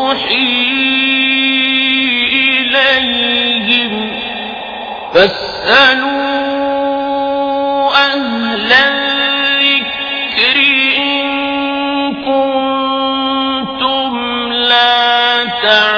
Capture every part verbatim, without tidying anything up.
يوحي إليهم فاسألوا أهل الذكر إن كنتم لا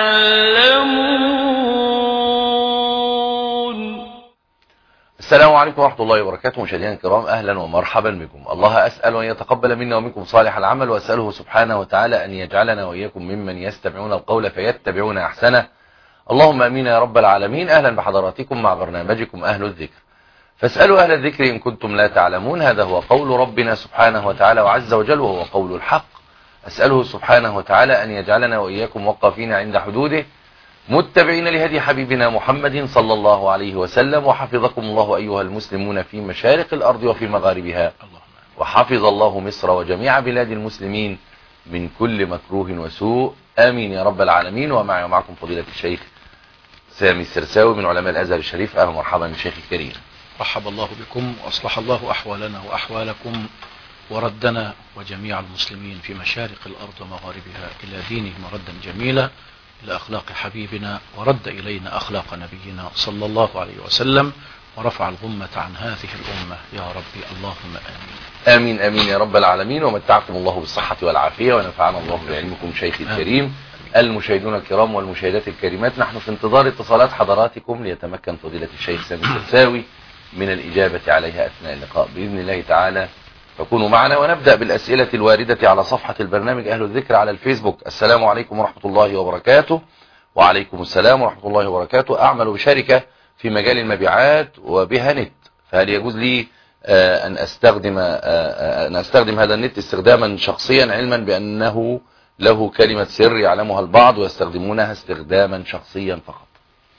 تعلمون. السلام عليكم ورحمة الله وبركاته. مشاهدينا الكرام، أهلا ومرحبا بكم. الله أسأل أن يتقبل منا ومنكم صالح العمل، وأسأله سبحانه وتعالى أن يجعلنا وإياكم ممن يستمعون القول فيتبعون أحسنه. اللهم أمين يا رب العالمين. أهلا بحضراتكم مع برنامجكم أهل الذكر، فاسألوا أهل الذكر إن كنتم لا تعلمون. هذا هو قول ربنا سبحانه وتعالى وعز وجل، وهو قول الحق. أسأله سبحانه وتعالى أن يجعلنا وإياكم وقافين عند حدوده، متبعين لهدي حبيبنا محمد صلى الله عليه وسلم. وحفظكم الله أيها المسلمون في مشارق الأرض وفي مغاربها، وحفظ الله مصر وجميع بلاد المسلمين من كل مكروه وسوء، آمين يا رب العالمين. ومعي ومعكم فضيلة الشيخ سامي السرساوي من علماء الأزهر الشريف. أهلا ومرحبا بالشيخ الكريم. رحب الله بكم وأصلح الله أحوالنا وأحوالكم، وردنا وجميع المسلمين في مشارق الأرض ومغاربها إلى دينه مردا جميلا، إلى أخلاق حبيبنا، ورد إلينا أخلاق نبينا صلى الله عليه وسلم، ورفع الغمة عن هذه الأمة يا ربي، اللهم آمين. آمين آمين يا رب العالمين. ومتعكم الله بالصحة والعافية، ونفعنا الله بعلمكم شيخ الكريم. المشاهدون الكرام والمشاهدات الكريمات، نحن في انتظار اتصالات حضراتكم ليتمكن فضيلة الشيخ سامي السرساوي من الإجابة عليها أثناء اللقاء بإذن الله تعالى. فكونوا معنا ونبدأ بالأسئلة الواردة على صفحة البرنامج أهل الذكر على الفيسبوك. السلام عليكم ورحمة الله وبركاته. وعليكم السلام ورحمة الله وبركاته. أعمل بشركة في مجال المبيعات وبها نت، فهل يجوز لي أن أستخدم أن أستخدم هذا النت استخداما شخصيا، علما بأنه له كلمة سر يعلمها البعض ويستخدمونها استخداما شخصيا فقط؟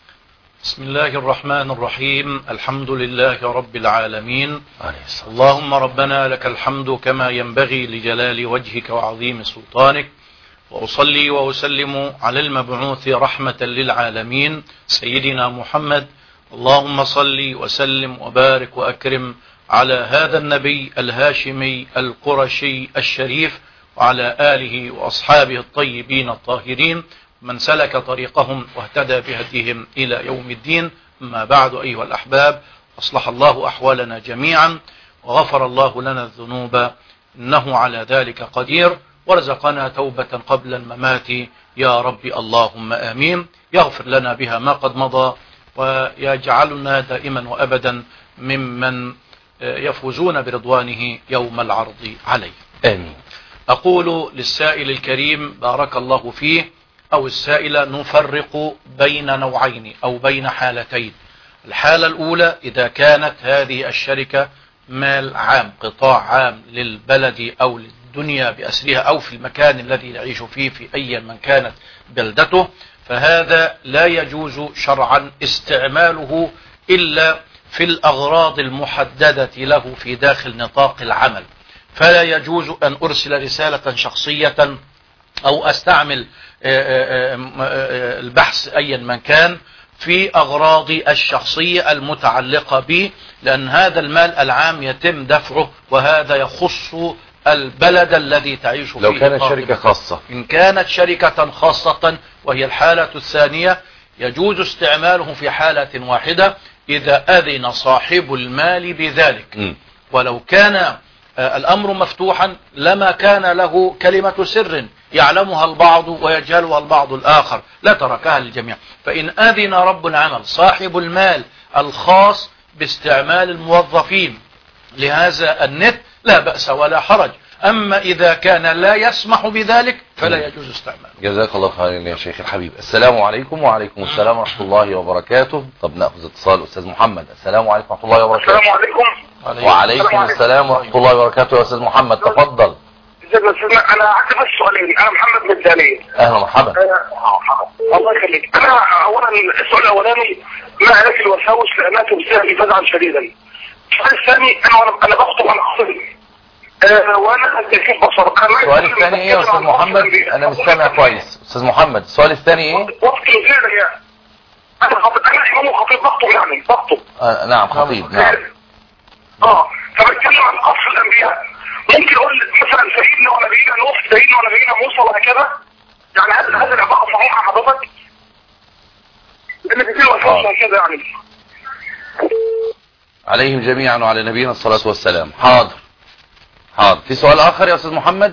بسم الله الرحمن الرحيم. الحمد لله رب العالمين. اللهم ربنا لك الحمد كما ينبغي لجلال وجهك وعظيم سلطانك، وأصلي وأسلم على المبعوث رحمة للعالمين سيدنا محمد. اللهم صل وسلم وبارك وأكرم على هذا النبي الهاشمي القرشي الشريف، وعلى آله وأصحابه الطيبين الطاهرين، من سلك طريقهم واهتدى بهديهم إلى يوم الدين. أما بعد أيها الأحباب، أصلح الله أحوالنا جميعا، وغفر الله لنا الذنوب، إنه على ذلك قدير، ورزقنا توبة قبل الممات يا ربي، اللهم آمين. يغفر لنا بها ما قد مضى، ويجعلنا دائما وأبدا ممن يفوزون برضوانه يوم العرض عليه، آمين. أقول للسائل الكريم بارك الله فيه، أو السائلة، نفرق بين نوعين أو بين حالتين. الحالة الأولى إذا كانت هذه الشركة مال عام، قطاع عام للبلد أو للدنيا بأسرها، أو في المكان الذي يعيش فيه في أي من كانت بلدته، فهذا لا يجوز شرعا استعماله إلا في الأغراض المحددة له في داخل نطاق العمل. فلا يجوز أن أرسل رسالة شخصية أو أستعمل البحث أيا من كان في أغراضي الشخصية المتعلقة به، لأن هذا المال العام يتم دفعه، وهذا يخص البلد الذي تعيش فيه. لو كانت شركة خاصة، إن كانت شركة خاصة، وهي الحالة الثانية، يجوز استعماله في حالة واحدة إذا أذن صاحب المال بذلك. م. ولو كان الأمر مفتوحا لما كان له كلمة سر يعلمها البعض ويجهلها البعض الآخر، لا تركها للجميع. فإن أذن رب العمل صاحب المال الخاص باستعمال الموظفين لهذا النت لا بأس ولا حرج. أما إذا كان لا يسمح بذلك فلا يجوز استعماله. جزاك الله خيرا يا شيخ الحبيب. السلام عليكم. وعليكم السلام ورحمة الله وبركاته. طب نأخذ اتصال أستاذ محمد. السلام عليكم ورحمة الله وبركاته. السلام عليكم. وعليكم السلام ورحمة الله وبركاته يا أستاذ محمد، تفضل. أنا عندي بس سؤالين. أنا محمد من الدالية. أهلا مرحبا. الله يخليك. أنا أولا السؤال الأولاني، ما علاج الوساوس لأنها تمثلني فزعا شديدا. السؤال الثاني، أنا أنا بخطب أنا خطيب وانا كيف بصر. السؤال الثاني ايه يا استاذ محمد؟ انا مش سامع كويس. استاذ محمد، السؤال الثاني ايه؟ وقت الغير يعني. انا خطيب، انا امام خطيب بخطب يعني بخطب. آه نعم خطيب. نعم. اه فبتكلم عن قصر الانبياء. ممكن اقول مثلا سيدنا ونبينا نوح، سيدنا ونبينا موسى وهكذا. يعني هل هذا العبارة عشان كده يعني. عليهم جميعا وعلى نبينا الصلاة والسلام. حاضر حاضر. في سؤال آخر يا أستاذ محمد؟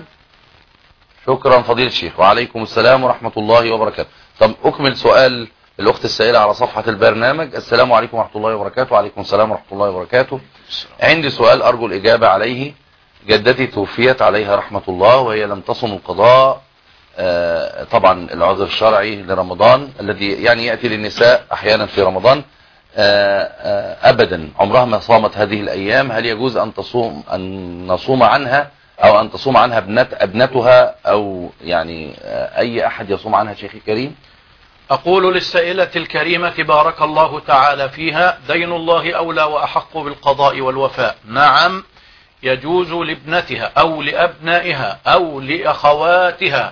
شكرا فضيلة الشيخ. وعليكم السلام ورحمة الله وبركاته. طب أكمل سؤال الأخت السائلة على صفحة البرنامج. السلام عليكم ورحمة الله وبركاته. وعليكم السلام ورحمة الله وبركاته. عندي سؤال أرجو الإجابة عليه. جدتي توفيت عليها رحمة الله وهي لم تصم القضاء، آه طبعا العذر الشرعي لرمضان الذي يعني يأتي للنساء أحيانا في رمضان، آه آه أبدا عمرها ما صامت هذه الأيام. هل يجوز أن تصوم أن نصوم عنها أو أن تصوم عنها ابنت ابنتها أو يعني آه أي أحد يصوم عنها شيخي الكريم؟ أقول للسائلة الكريمة بارك الله تعالى فيها: دين الله أولى وأحق بالقضاء والوفاء. نعم يجوز لابنتها أو لأبنائها أو لأخواتها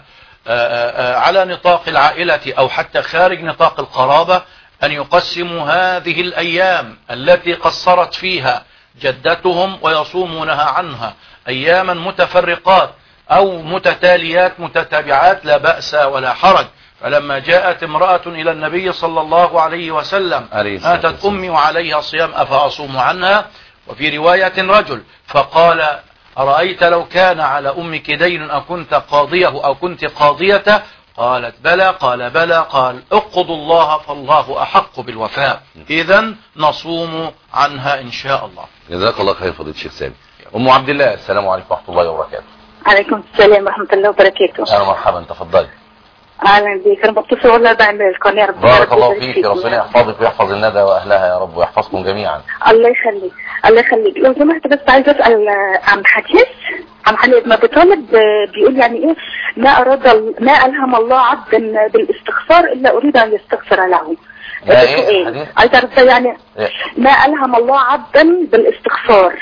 على نطاق العائلة أو حتى خارج نطاق القرابة أن يقسموا هذه الأيام التي قصرت فيها جدتهم ويصومونها عنها أياما متفرقات أو متتاليات متتابعات، لا بأس ولا حرج. فلما جاءت امرأة إلى النبي صلى الله عليه وسلم آتت أمي وعليها صيام أفأصوم عنها؟ وفي رواية رجل فقال: أرأيت لو كان على أمك دين أكنت قاضيه أو كنت قاضيته؟ قالت: بلى. قال: بلى. قال: اقضوا الله فالله أحق بالوفاء. إذن نصوم عنها إن شاء الله. جزاك الله خير فضيلة الشيخ سامي. أم عبد الله السلام عليكم ورحمة الله وبركاته. عليكم السلام ورحمة الله وبركاته. أهلا مرحبا، تفضلي. اهلا بك. انا بتصل والله بعمل القناه. بارك الله فيك، ربنا يحفظك ويحفظ الندى واهلها يا رب ويحفظكم جميعا. الله يخليك الله يخليك. لو سمحت بس عايز اسال عم حديث عم حديث ما بطالب بيقول يعني ايه: ما اراد ما الهم الله عبدا بالاستغفار الا اريد ان يستغفر له. ده ايه؟ عايز اعرف يعني إيه؟ ما الهم الله عبدا بالاستغفار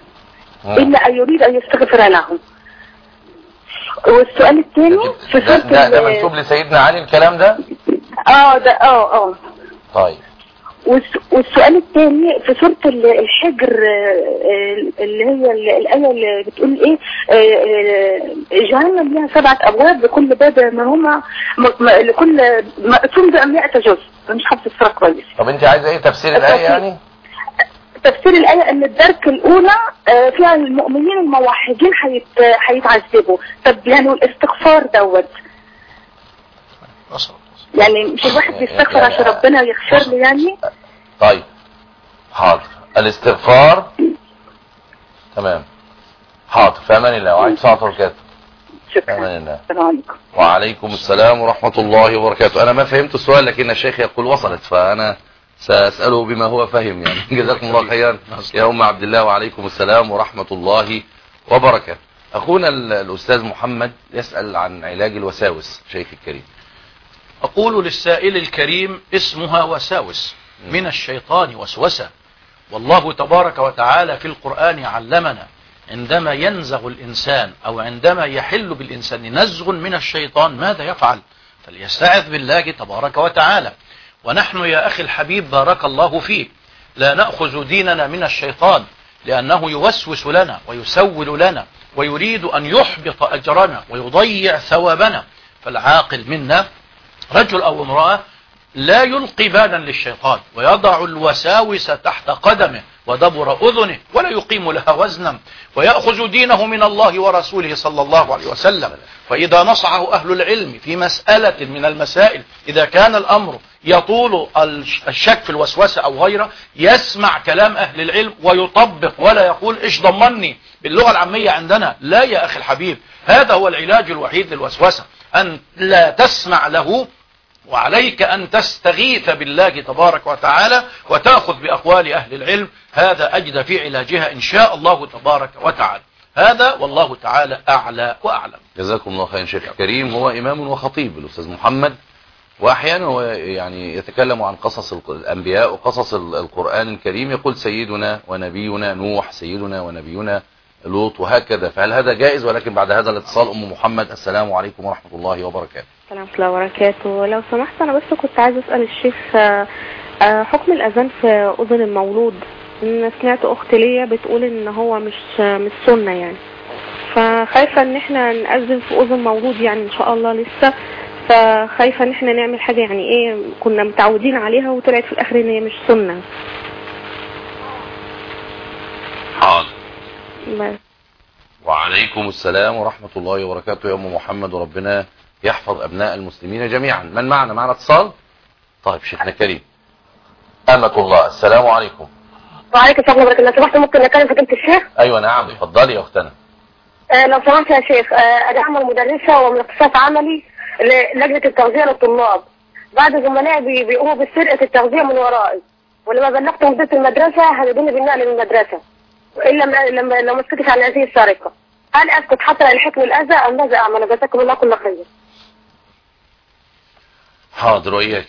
الا ان يريد ان يستغفر له. والسؤال الثاني في سورة ده, ده منسوب لسيدنا علي الكلام ده؟ اه ده اه اه طيب. والسؤال الثاني في سورة الحجر اللي هي الآية اللي بتقول ايه: جهنم لها سبعة ابواب لكل باب منهما لكل مقسوم بمئة جزء. مش حافظ الصورة كويس. طب انت عايزه ايه تفسير الآية يعني؟ تفسير الآية ان الدرك الاولى فيها المؤمنين الموحدين هيتعذبوا. طب يعني والاستغفار دوت يعني مش الواحد بيستغفر يعني عشان ربنا يغفر له يعني؟ طيب حاضر. الاستغفار تمام. حاضر. في امان الله. وعليكم السلام وبركاته. شكرا. في امان الله. السلام عليكم. وعليكم السلام ورحمة الله وبركاته. انا ما فهمت السؤال لكن الشيخ يقول وصلت، فانا سأسأله بما هو فهم يعني. جزاكم الله خيرا يا أم عبد الله. وعليكم السلام ورحمة الله وبركاته. أخونا الأستاذ محمد يسأل عن علاج الوساوس شيخ الكريم. أقول للسائل الكريم: اسمها وساوس من الشيطان وسوسة. والله تبارك وتعالى في القرآن علمنا عندما ينزغ الإنسان أو عندما يحل بالإنسان نزغ من الشيطان ماذا يفعل، فليستعذ بالله تبارك وتعالى. ونحن يا أخي الحبيب بارك الله فيك لا نأخذ ديننا من الشيطان، لأنه يوسوس لنا ويسول لنا ويريد أن يحبط أجرنا ويضيع ثوابنا. فالعاقل منا رجل أو امرأة لا يلقي بالا للشيطان ويضع الوساوس تحت قدمه ودبر أذنه ولا يقيم لها وزنا، ويأخذ دينه من الله ورسوله صلى الله عليه وسلم. فإذا نصحه أهل العلم في مسألة من المسائل، إذا كان الأمر يطول الشك في الوسوسة أو غيره، يسمع كلام أهل العلم ويطبق ولا يقول إيش ضمني باللغة العامية عندنا. لا يا أخي الحبيب، هذا هو العلاج الوحيد للوسوسة، أن لا تسمع له، وعليك أن تستغيث بالله تبارك وتعالى وتأخذ بأقوال أهل العلم. هذا أجد في علاجها إن شاء الله تبارك وتعالى. هذا والله تعالى أعلى وأعلم. جزاكم الله خيرا شيخ كريم. هو إمام وخطيب الأستاذ محمد، وأحيانا هو يعني يتكلم عن قصص الأنبياء وقصص القرآن الكريم، يقول سيدنا ونبينا نوح، سيدنا ونبينا لوط، وهكذا. فهل هذا جائز؟ ولكن بعد هذا الاتصال أم محمد. السلام عليكم ورحمة الله وبركاته. السلام ورحمة الله وبركاته. لو سمحت أنا بس كنت عايز أسأل الشيخ حكم الأذان في أذن المولود. إن سمعت أخت ليا بتقول إن هو مش مش سنة يعني، فخايفة إن إحنا نأذن في أذن مولود يعني إن شاء الله لسه، فخايفة ان احنا نعمل حاجة يعني ايه كنا متعودين عليها وطلعت في الاخر ان هي مش سنة. حاضر. بس. وعليكم السلام ورحمة الله وبركاته يا ام محمد، وربنا يحفظ ابناء المسلمين جميعا. من معنا؟ معنا اتصال. طيب شيخنا كريم. أمة الله، السلام عليكم. وعليكم السلام ورحمة الله. لو سمحت ممكن نتكلم فضيلة الشيخ؟ ايوه نعم، اتفضلي يا اختنا. آه لو سمحت يا شيخ، آه انا اعمل مدرسة ومن اختصاص عملي للجنة التغذية للطلاب. بعد زملائي بي- بيقوموا بسرقة التغذية من ورائي، ولما بلغت مديرية المدرسة هددوني بالنقل من المدرسة إلا لما لما لو ما سكتش عن هذه السرقة. هل اسكت حتى للحكم الأذى ام ماذا اعمل؟ جزاكم الله كل خير. حاضر وإياك.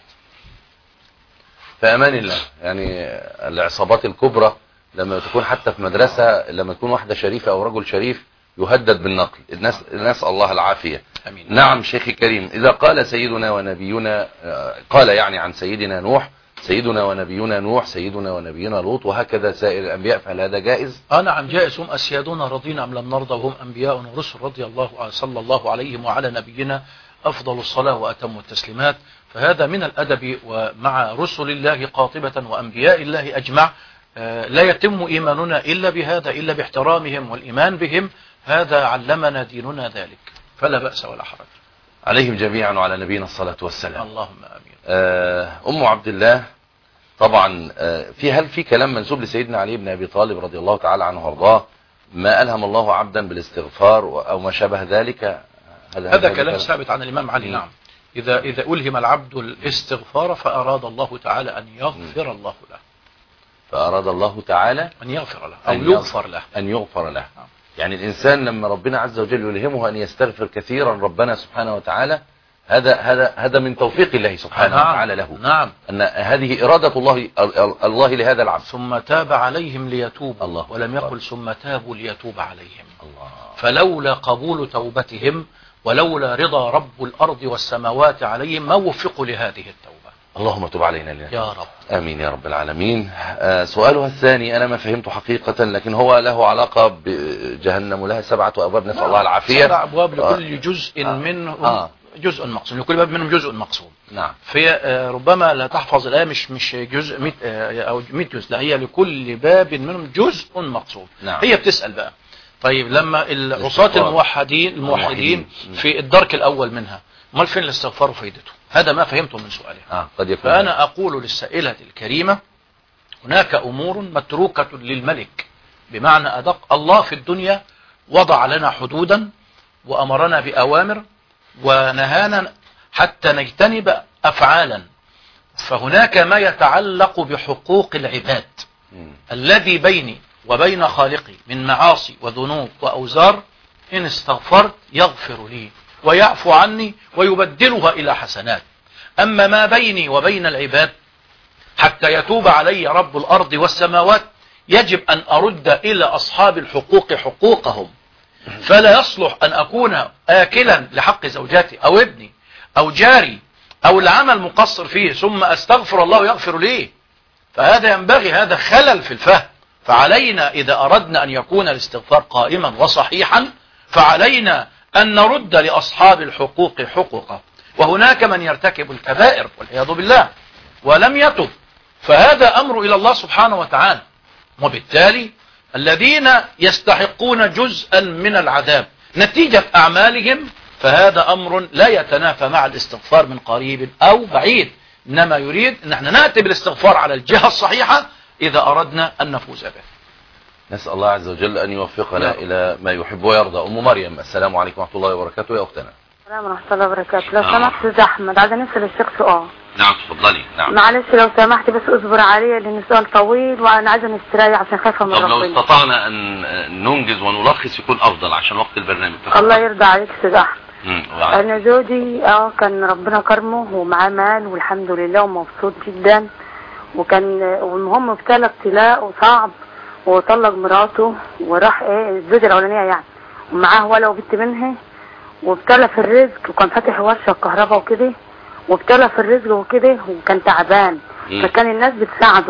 في امان الله. يعني العصابات الكبرى لما تكون حتى في مدرسة، لما تكون واحدة شريفة او رجل شريف يهدد بالنقل، الناس نسأل الله العافية. أمين. نعم شيخي كريم، اذا قال سيدنا ونبينا، قال يعني عن سيدنا نوح سيدنا ونبينا نوح سيدنا ونبينا لوط وهكذا سائر الانبياء، فهل هذا جائز؟ اه نعم جائز. هم اسيادنا رضينا ام لم نرضى وهم انبياء ورسل رضي الله صلى الله عليهم وعلى نبينا افضل الصلاة واتم التسليمات. فهذا من الادب ومع رسل الله قاطبة وانبياء الله اجمع. آه لا يتم ايماننا الا بهذا، الا باحترامهم والايمان بهم. هذا علمنا ديننا ذلك، فلا بأس ولا حرج. عليهم جميعا وعلى نبينا الصلاة والسلام. اللهم امين. آه ام عبد الله، طبعا آه في هل في كلام منسوب لسيدنا علي بن ابي طالب رضي الله تعالى عنه وارضاه، ما ألهم الله عبدا بالاستغفار او ما شابه ذلك؟ هذا, هذا كلام ثابت عن الامام علي. نعم. اذا اذا الهم العبد الاستغفار فاراد الله تعالى ان يغفر الله له. فاراد الله تعالى ان يغفر له او يغفر له. ان يغفر له. يعني الإنسان لما ربنا عز وجل يلهمه أن يستغفر كثيرا ربنا سبحانه وتعالى، هذا هذا هذا من توفيق الله سبحانه نعم. وتعالى له. نعم. أن هذه إرادة الله الله لهذا العبد. ثم تاب عليهم ليتوبوا الله ولم يقل ثم تابوا ليتوب عليهم. الله. فلولا قبول توبتهم ولولا رضا رب الأرض والسماوات عليهم ما وفقوا لهذه التوبة. اللهم تب علينا لنا يا رب. آمين يا رب العالمين. آه سؤالها الثاني أنا ما فهمته حقيقة، لكن هو له علاقة بجهنم لها سبعة أبواب، نسأل الله العافية. سبع أبواب لكل آه. جزء آه. منهم آه. جزء مقسوم، لكل باب منهم جزء مقسوم. نعم. في ربما لا تحفظ الآية مش مش جزء مئة أو مئة جزء، لا هي لكل باب منهم جزء مقسوم. نعم. هي بتسأل بقى طيب لما العصاة الموحدين الموحدين في الدرك الأول منها، امال فين الاستغفار وفائدته؟ هذا ما فهمته من سؤالها. آه. قد يكون. فأنا أقول للسائلة الكريمة هناك أمور متروكة للملك، بمعنى أدق الله في الدنيا وضع لنا حدودا وأمرنا بأوامر ونهانا حتى نجتنب أفعالا. فهناك ما يتعلق بحقوق العباد م. الذي بيني وبين خالقي من معاصي وذنوب وأوزار، إن استغفرت يغفر لي ويعفو عني ويبدلها إلى حسنات. أما ما بيني وبين العباد حتى يتوب علي رب الأرض والسماوات يجب أن أرد إلى أصحاب الحقوق حقوقهم. فلا يصلح أن أكون آكلا لحق زوجاتي أو ابني أو جاري أو العمل مقصر فيه ثم أستغفر الله ويغفر لي. فهذا ينبغي، هذا خلل في الفهم. فعلينا إذا أردنا أن يكون الاستغفار قائما وصحيحا فعلينا أن نرد لأصحاب الحقوق حقوقه. وهناك من يرتكب الكبائر والعياذ بالله ولم يتب، فهذا أمر إلى الله سبحانه وتعالى. وبالتالي الذين يستحقون جزءا من العذاب نتيجة أعمالهم فهذا أمر لا يتنافى مع الاستغفار من قريب أو بعيد، إنما يريد أن احنا نأتي بالاستغفار على الجهة الصحيحة إذا أردنا أن نفوز به. نسأل الله عز وجل أن يوفقنا إلى ما يحب ويرضى. أم مريم، السلام عليكم ورحمة الله وبركاته يا أختنا. السلام ورحمة الله وبركاته. لو سمحت يا أحمد عايزة نسأل الشيخ سؤال. نعم تفضلي. نعم معلش لو سمحت بس اصبر عليا لأن السؤال طويل وأنا عايزة نستريح عشان خايفة من ربنا. طب لو استطعنا أن ننجز ونلخص يكون أفضل عشان وقت البرنامج. الله يرضى عليك يا سيدي أحمد. مم. أنا زوجي اه كان ربنا كرمه ومعاه مال والحمد لله ومبسوط جدا، وكان والمهم ابتلى ابتلاء وصعب وطلق مراته وراح ايه الزوجة الأولانية يعني ومعاه ولا وبنت منها، وابتلى في الرزق وكان فاتح ورشة كهرباء وكده، وابتلى في الرزق وكده وكان تعبان. مم. فكان الناس بتساعده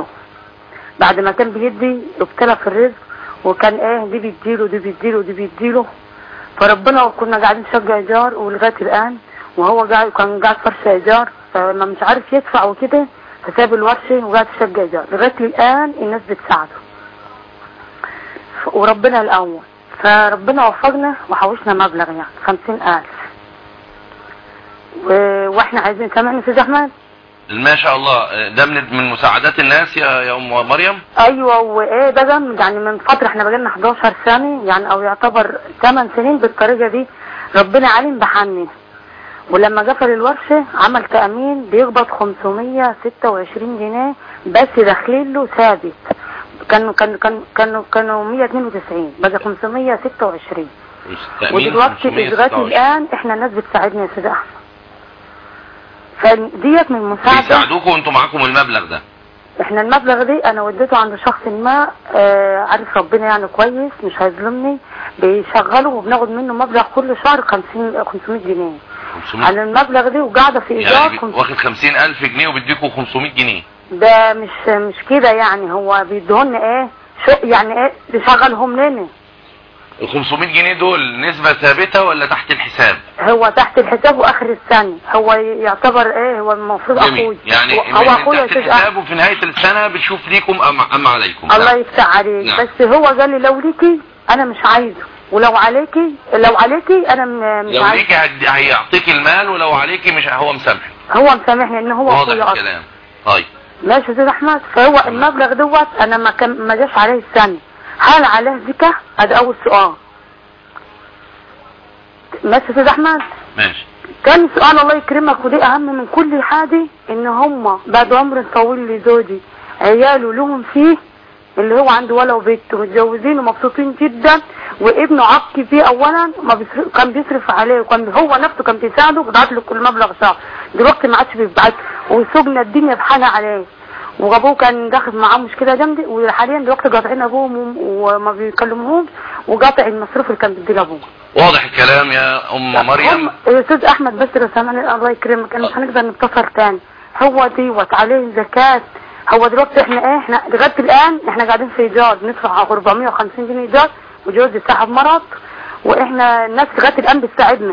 بعد ما كان بيدي، ابتلى في الرزق وكان ايه دي بيديله دي بيديله دي بيديله. فربنا كنا قاعدين نشجع ايجار ولغايه الان وهو قاعد كان قاعد فرش ايجار، فما مش عارف يدفع وكده فساب الورشه وقاعد في شقه ايجار. لغايه الان الناس بتساعده وربنا الاول، فربنا وفقنا وحوشنا مبلغ يعني خمسين الف و... واحنا عايزين. سامعني استاذ احمد؟ ما شاء الله، ده من من مساعدات الناس يا يا ام مريم. ايوه. وايه بقى يعني من فتره احنا بقالنا حداشر سنه يعني او يعتبر ثمان سنين بالطريقه دي. ربنا عليم بحني، ولما قفل الورشه عمل تامين بيقبض خمسمية وستة وعشرين جنيه بس داخلين له ثابت. كانوا كانوا كانوا كانوا كانوا مية واتنين وتسعين بقى خمسمية وستة وعشرين. ودلوقتي لغايه الان احنا الناس بتساعدنا يا سيدي احمد. فديت من مساعده بيساعدوكم وانتم معاكم المبلغ ده. احنا المبلغ دي انا وديته عند شخص ما آه عارف ربنا يعني كويس مش هيظلمني، بيشغله وبناخد منه مبلغ كل شهر خمسين خمسمية جنيه على المبلغ دي، وقاعده في ايجار يعني واخد خمسين الف جنيه وبيديكوا خمسمية جنيه. ده مش مش كده يعني، هو بيدهن ايه شو يعني ايه بيشغلهم لنا. ال خمسمية جنيه دول نسبة ثابتة ولا تحت الحساب؟ هو تحت الحساب واخر السنة. هو يعتبر ايه هو المفروض اخوي يعني هو من اخويا تحت الحساب وفي نهاية السنة بتشوف ليكم ام, أم عليكم. الله يفتح عليك. نعم. بس هو قال لي لو ليكي انا مش عايزه، ولو عليكي لو عليكي انا مش لو عايزه. لو ليكي هيعطيك المال ولو عليكي مش هو مسامحك. هو مسامحني ان هو واضح الكلام. طيب ماشي يا استاذ احمد. فهو المبلغ دوت انا ما كان ما جاش عليه السنة، هل عليه زكاة؟ ادي اول سؤال. ماشي يا استاذ احمد؟ ماشي. كان سؤال الله يكرمك ودي اهم من كل حاجه، ان هم بعد عمر طويل لزوجي عياله لهم فيه اللي هو عنده ولا وبنت متجوزين ومبسوطين جدا، وابنه عقي فيه اولا ما بيصرف كان بيصرف عليه وكان هو نفسه كان بيساعده وبيبعت له كل مبلغ شهر، دلوقتي ما عادش بيبعت وسجنا الدنيا بحالها عليه، وابوه كان داخل معاه مشكله جامده وحاليا دلوقتي قاطعين ابوهم وما بيكلموهمش وقاطع المصروف اللي كان بيديه لابوه. واضح الكلام يا ام مريم. يا استاذ احمد بس لو سامعني الله يكرمك انا مش هنقدر نتصل تاني. هو ديوت عليه زكاه. هو دلوقتي احنا ايه احنا لغايه الان احنا قاعدين في ايجار بندفع أربعمية وخمسين جنيه ايجار وجوزي صاحب مرض، واحنا الناس لغايه الان بتساعدنا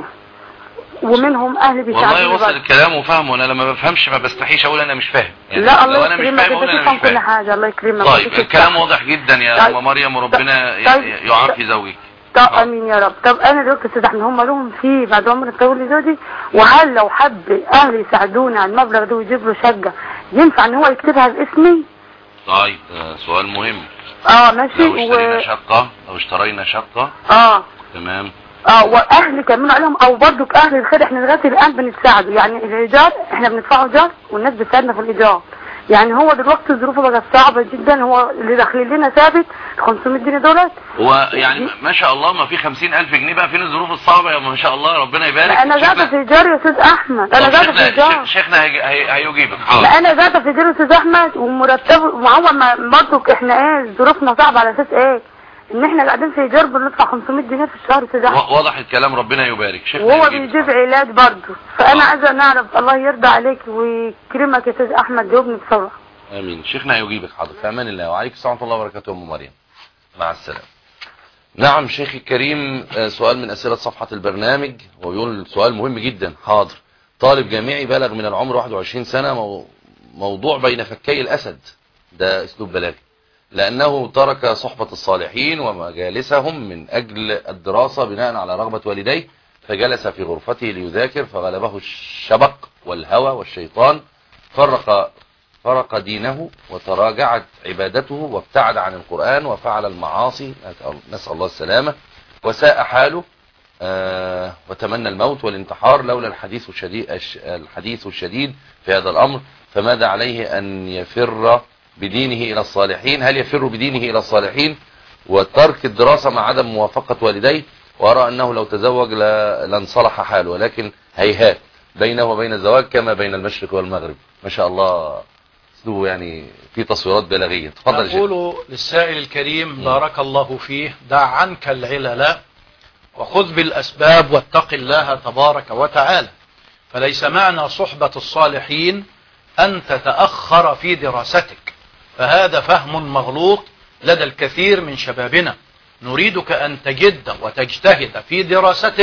ومنهم اهلي بيساعدوني. والله وصل الكلام وفهمه. انا لما بفهمش ما بستحيش اقول انا مش فاهم يعني. لا الله يكرمك انت تفهم كل حاجه. الله يكرمك. طيب الكلام واضح جدا يا ام مريم وربنا يعافي زوجك. طب امين يا رب. طب انا دلوقتي استاذ احمد هم لهم فيه بعد عمر الطويل لزوجي، وهل لو حب اهلي يساعدوني على المبلغ ده ويجيب له شقه ينفع ان هو يكتبها باسمي؟ طيب سؤال مهم. اه ماشي. لو اشترينا و... شقه لو اشترينا شقه اه تمام اه واهلي كمان عليهم او برضك اهل الخير احنا لغايه الان بنتساعدوا يعني الايجار احنا بندفعه ايجار والناس بتساعدنا في الايجار. يعني هو دلوقتي ظروفه بقت صعبه جدا، هو اللي داخلين لنا ثابت خمسمية جنيه دولار. هو يعني ما شاء الله ما في خمسين الف جنيه بقى فين الظروف الصعبه يا ما شاء الله ربنا يبارك. انا قاعده في ايجار يا استاذ احمد. انا قاعده في ايجار. شيخنا هيجيبك. لا انا قاعده في ايجار يا استاذ احمد ومرتبه وهو برضه احنا ايه ظروفنا صعبه على اساس ايه ان احنا قاعدين في ايجار بندفع خمسمية جنيه في الشهر استاذ احمد. واضح الكلام ربنا يبارك. شيخنا وهو بيجيب علاج برضه. فانا عايزه نعرف الله يرضى عليك ويكرمك يا استاذ احمد جاوبني بسرعه. امين. شيخنا هيجيبك. حاضر. في امان الله. وعليكم السلام ورحمه الله وبركاته ام مريم. مع السلامه. نعم شيخي الكريم سؤال من اسئله صفحه البرنامج ويقول سؤال مهم جدا. حاضر. طالب جامعي بلغ من العمر واحد وعشرين سنه مو... موضوع بين فكي الاسد. ده اسلوب بلاغي لانه ترك صحبه الصالحين ومجالسهم من اجل الدراسه بناء على رغبه والديه، فجلس في غرفته ليذاكر فغلبه الشبق والهوى والشيطان، فرق فرق دينه وتراجعت عبادته وابتعد عن القرآن وفعل المعاصي نسأل الله السلامة، وساء حاله آه وتمنى الموت والانتحار لولا الحديث الشديد الحديث الشديد في هذا الأمر. فماذا عليه أن يفر بدينه إلى الصالحين؟ هل يفر بدينه إلى الصالحين وترك الدراسة مع عدم موافقة والديه؟ وأرى أنه لو تزوج لانصلح حاله، ولكن هيهات بينه وبين الزواج كما بين المشرق والمغرب. ما شاء الله اسلوبه يعني في تصويرات بلاغيه. تفضل. أقول للسائل الكريم بارك الله فيه دع عنك العلل وخذ بالأسباب واتق الله تبارك وتعالى. فليس معنى صحبة الصالحين أن تتأخر في دراستك، فهذا فهم مغلوط لدى الكثير من شبابنا. نريدك أن تجد وتجتهد في دراستك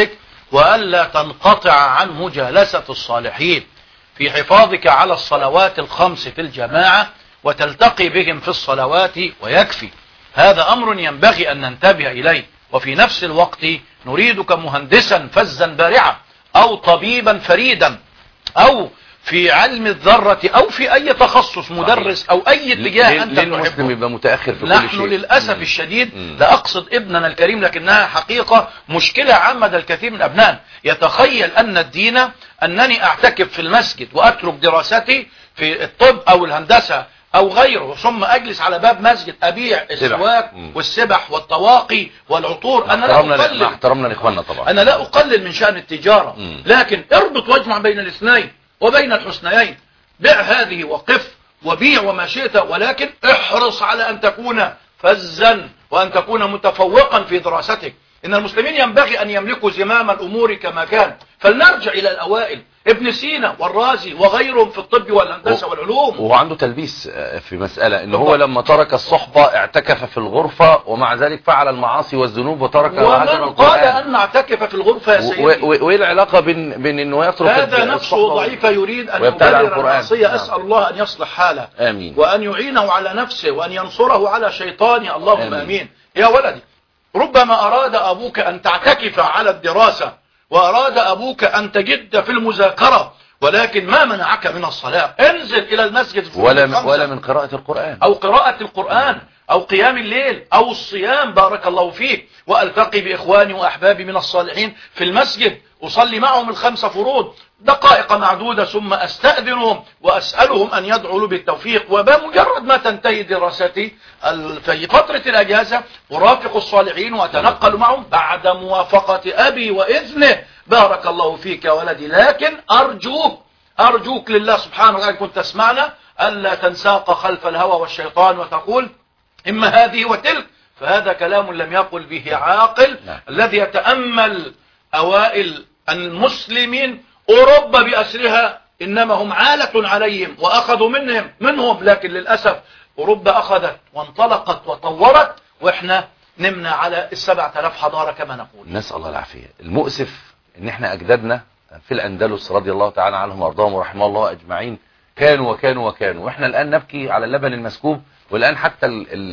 وألا تنقطع عن مجالسة الصالحين، في حفاظك على الصلوات الخمس في الجماعة وتلتقي بهم في الصلوات ويكفي. هذا أمر ينبغي أن ننتبه إليه. وفي نفس الوقت نريدك مهندسا فزا بارعا، أو طبيبا فريدا، أو في علم الذرة، أو في أي تخصص، مدرس أو أي اتجاه أنت تحبه. المسلم يبقى متأخر في كل نحن شيء. للأسف مم. الشديد، مم. لا أقصد ابننا الكريم، لكنها حقيقة مشكلة عامة الكثير من أبنائنا، يتخيل أن الدين أنني أعتكف في المسجد وأترك دراستي في الطب أو الهندسة أو غيره، ثم أجلس على باب مسجد أبيع السواك والسبح والطواقي والعطور. أنا لا أقلل، احترمنا لإخواننا طبعا، أنا لا أقلل من شأن التجارة، مم. لكن اربط واجمع بين الاثنين وبين الحسنيين. بيع هذه وقف وبيع وما شئت، ولكن احرص على أن تكون فزا وأن تكون متفوقا في دراستك. إن المسلمين ينبغي أن يملكوا زمام الأمور كما كان. فلنرجع إلى الأوائل، ابن سينا والرازي وغيرهم في الطب والهندسة والعلوم. وهو عنده تلبيس في مسألة إن هو لما ترك الصحبة اعتكف في الغرفة، ومع ذلك فعل المعاصي والذنوب وترك ومن قال أن اعتكف في الغرفة يا سيدي؟ وإيه العلاقة بين بين إنه يترك هذا نفسه ضعيف يريد أن يبرر المعصية. أسأل الله أن يصلح حاله، آمين، وأن يعينه على نفسه، وأن ينصره على شيطانه. اللهم آمين. آمين. يا ولدي، ربما أراد أبوك أن تعتكف على الدراسة، وأراد أبوك أن تجد في المذاكرة، ولكن ما منعك من الصلاة. انزل إلى المسجد ولا ولا من قراءة القرآن، أو قراءة القرآن، أو قيام الليل، أو الصيام. بارك الله فيك. وألتقي بإخواني وأحبابي من الصالحين في المسجد، أصلي معهم الخمس فروض دقائق معدودة، ثم أستأذنهم وأسألهم أن يدعوا له بالتوفيق. وبمجرد ما تنتهي دراستي في فترة الأجازة أرافق الصالحين وأتنقل معهم بعد موافقة أبي وإذنه. بارك الله فيك يا ولدي. لكن أرجوك أرجوك لله سبحانه وتعالى، كنت تسمعنا، ألا تنساق خلف الهوى والشيطان وتقول إما هذه وتلك، فهذا كلام لم يقل به عاقل. الذي يتأمل أوائل المسلمين أوروبا بأسرها، إنما هم عالة عليهم وأخذوا منهم منهم لكن للأسف أوروبا أخذت وانطلقت وطورت، وإحنا نمنا على السبعة آلاف حضارة كما نقول. نسأل الله العافية. المؤسف إن إحنا أجدادنا في الأندلس رضي الله تعالى عنهم وأرضاهم ورحمه الله أجمعين كانوا وكانوا وكانوا، وإحنا الآن نبكي على اللبن المسكوب. والآن حتى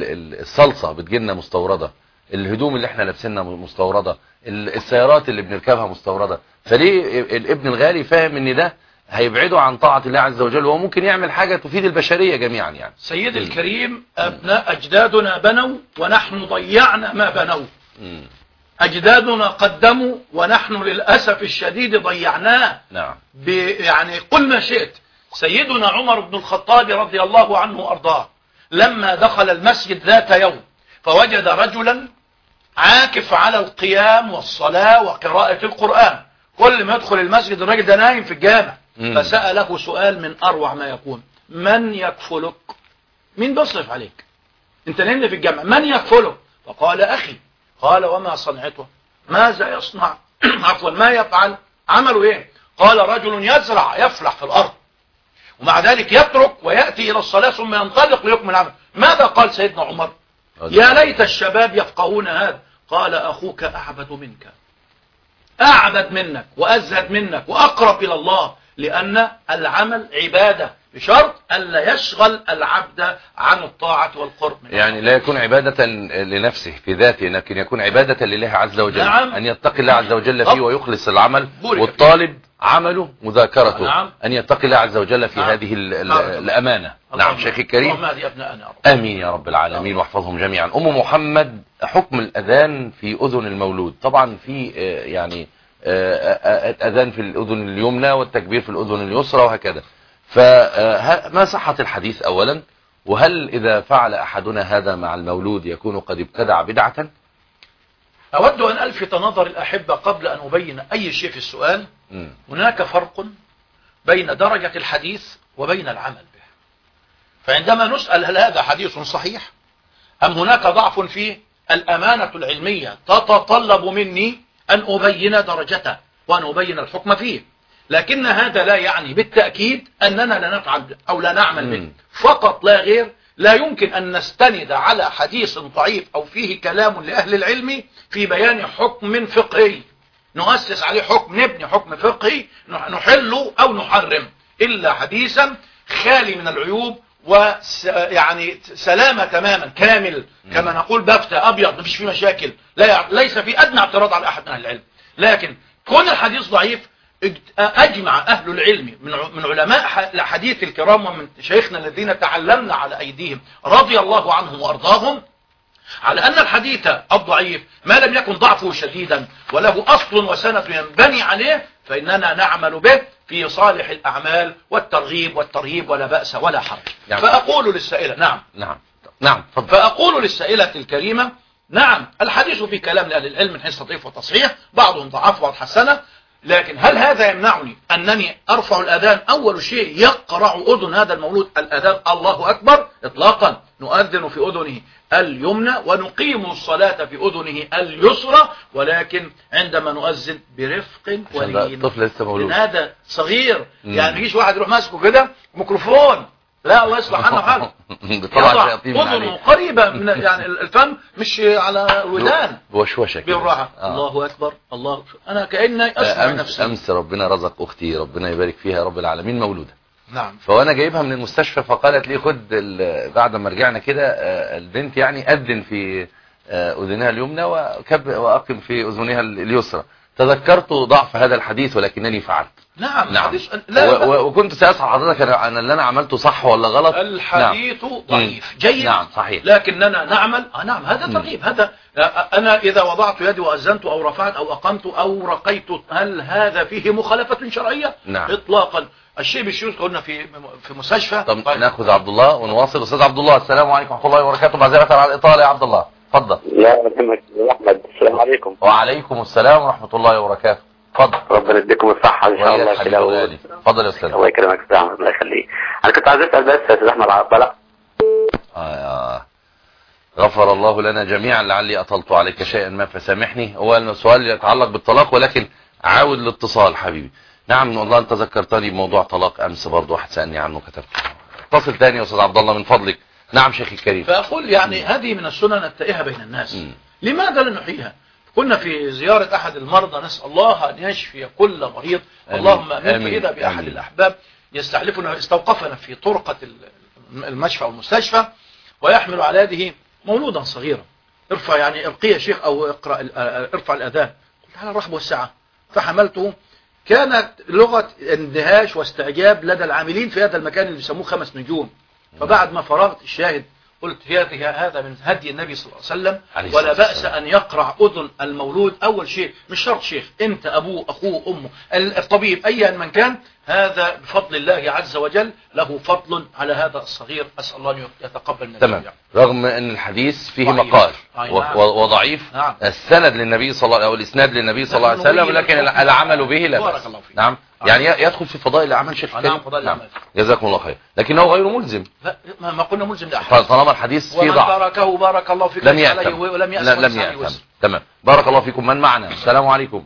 الصلصة بتجيلنا مستوردة، الهدوم اللي احنا لابسينها مستوردة، السيارات اللي بنركبها مستوردة. فليه الابن الغالي فاهم ان ده هيبعده عن طاعة الله عز وجل، وهو ممكن يعمل حاجة تفيد البشرية جميعا يعني. سيد الكريم، أبناء أجدادنا بنوا ونحن ضيعنا ما بنوا. م. أجدادنا قدموا ونحن للأسف الشديد ضيعناه. نعم. يعني قل ما شئت. سيدنا عمر بن الخطاب رضي الله عنه وأرضاه لما دخل المسجد ذات يوم فوجد رجلا عاكف على القيام والصلاة وقراءة القرآن. كل ما يدخل المسجد الراجل ده نايم في الجامع. مم. فسأله سؤال من أروع ما يكون: من يكفلك؟ مين بيصرف عليك؟ انت نايم في الجامع، من يكفلك؟ فقال أخي. قال وما صنعته؟ ماذا يصنع؟ عفوا ما يفعل؟ عمله ايه؟ قال رجل يزرع يفلح في الأرض، ومع ذلك يترك ويأتي إلى الصلاة ثم ينطلق ليكمل عمله. ماذا قال سيدنا عمر؟ يا ليت الشباب يفقهون هذا. قال أخوك أعبد منك، أعبد منك وأزهد منك وأقرب إلى الله، لأن العمل عبادة بشرط ألا يشغل العبد عن الطاعة والقرب منه. يعني لا يكون عبادة لنفسه في ذاته، لكن يكون عبادة لله عز وجل. نعم. أن يتقي الله عز وجل فيه ويخلص العمل. والطالب عمله مذاكرته. نعم. أن يتقي الله عز وجل في نعم. هذه الأمانة. نعم شيخي الكريم. آمين يا رب العالمين واحفظهم جميعا. أم محمد، حكم الأذان في أذن المولود. طبعا في يعني أذان في الأذن اليمنى والتكبير في الأذن اليسرى وهكذا. فما صحة الحديث أولا؟ وهل إذا فعل أحدنا هذا مع المولود يكون قد ابتدع بدعة؟ أود أن ألفت نظر الأحبة قبل أن أبين أي شيء في السؤال. م. هناك فرق بين درجة الحديث وبين العمل به. فعندما نسأل هل هذا حديث صحيح أم هناك ضعف فيه، الأمانة العلمية تتطلب مني أن أبين درجته وأن أبين الحكم فيه. لكن هذا لا يعني بالتأكيد أننا لا نفعل أو لا نعمل به، فقط لا غير. لا يمكن أن نستند على حديث ضعيف أو فيه كلام لأهل العلم في بيان حكم فقهي نؤسس عليه حكم، نبني حكم فقهي نحله او نحرم، الا حديثا خالي من العيوب ويعني سلامة تماما كامل، كما نقول بفتة ابيض مفيش فيه مشاكل، لا ليس في ادنى اعتراض على احد من اهل العلم. لكن كون الحديث ضعيف اجمع اهل العلم من من علماء الحديث الكرام ومن شيخنا الذين تعلمنا على ايديهم رضي الله عنهم وارضاهم على ان الحديث الضعيف ما لم يكن ضعفه شديدا وله اصل وسند ينبني عليه فاننا نعمل به في صالح الاعمال والترغيب والترهيب ولا بأس ولا حرج. نعم. فاقول للسائلة نعم نعم نعم فاقول للسائلة الكريمة نعم الحديث في كلام لأهل العلم من حيث تضعيف وتصحيح، بعضهم ضعف وبعض حسنه، لكن هل هذا يمنعني أنني أرفع الأذان أول شيء يقرع أذن هذا المولود الأذان الله أكبر؟ إطلاقا. نؤذن في أذنه اليمنى ونقيم الصلاة في أذنه اليسرى، ولكن عندما نؤذن برفق ولين. الطفل لسه مولود، هذا صغير مم. يعني ما يجيش واحد يروح ماسكه كده ميكروفون، لا الله يصلح عنه حاله. يضع أذنه قريبة من يعني الفم مش على ودان بوشوشة بالراحة. آه. الله أكبر الله، أنا كأني أسمع أمس نفسي. أمس ربنا رزق أختي ربنا يبارك فيها رب العالمين مولودة. نعم. فوانا جايبها من المستشفى فقالت لي خد بعد ما رجعنا كده البنت يعني أذن في أذنها اليمنى وأقم في أذنها اليسرى. تذكرت ضعف هذا الحديث ولكنني فعلت. نعم, نعم. حديث لا و... وكنت سأسأل حضرتك أنا اللي أنا عملته صح ولا غلط. الحديث نعم. ضعيف جيد. نعم صحيح. لكننا نعمل آه نعم هذا ترغيب. هذا أنا إذا وضعت يدي وأذنت أو رفعت أو أقمت أو رقيت هل هذا فيه مخالفة شرعية؟ نعم. إطلاقا. الشيء بالشيء كنا في في مستشفى. طب طيب. ناخذ عبد الله ونواصل. أستاذ عبد الله السلام عليكم ورحمة الله وبركاته. معذرة على الإطالة يا عبد الله اتفضل. لا يهمك يا أحمد. السلام عليكم. وعليكم السلام ورحمة الله وبركاته. اتفضل. ربنا يديكم الصحة إن شاء الله كده. اتفضل يا أستاذ. الله يكرمك يا أحمد الله يخليك. أنا كنت عايز أسأل بس يا أستاذ أحمد على الطلاق. آه غفر الله لنا جميعا لعلي أطلت عليك شيئا ما فسامحني. هو السؤال يتعلق بالطلاق ولكن عاود الاتصال حبيبي. نعم والله أنت ذكرتني بموضوع طلاق أمس برضه واحد سألني عنه كتبته. اتصل ثاني يا أستاذ عبد الله من فضلك. نعم شيخي الكريم. فأقول يعني هذه من السنن التائهة بين الناس. م. لماذا لا نحييها؟ كنا في زيارة أحد المرضى نسأل الله أن يشفي كل مريض. أمين. اللهم أمين. فإذا بأحد أمين. الأحباب يستحلفنا استوقفنا في طرقة المشفى أو المستشفى ويحمل على يده مولودا صغيرا. ارفع يعني ارقي يا شيخ أو اقرأ ارفع الأذان. قلت على الرحب والسعة فحملته. كانت لغة اندهاش واستعجاب لدى العاملين في هذا المكان اللي بيسموه خمس نجوم. فبعد ما فرغت الشاهد قلت هذا من هدي النبي صلى الله عليه وسلم ولا بأس أن يقرع أذن المولود. أول شيء مش شرط شيخ أنت أبوه أخوه أمه الطبيب أيا من كان، هذا بفضل الله عز وجل له فضل على هذا الصغير. أسأل الله أن يتقبل منه. تمام. رغم أن الحديث فيه مقال وضعيف. نعم. السند للنبي صلى الله أو الإسناد للنبي صلى الله عليه وسلم لكن العمل به لا بأس. نعم. يعني يدخل في فضائل الأعمال شيخ كريم. نعم فضائل الأعمال. جزاكم الله خير. لكنه غير ملزم. لا ما قلنا ملزم لأحد. طالما الحديث فيه ضعف. ومن تركه بارك الله فيكم. لم يأتم. ولم يأتم. لم يأتم. تمام. بارك الله فيكم. من معنا؟ السلام عليكم.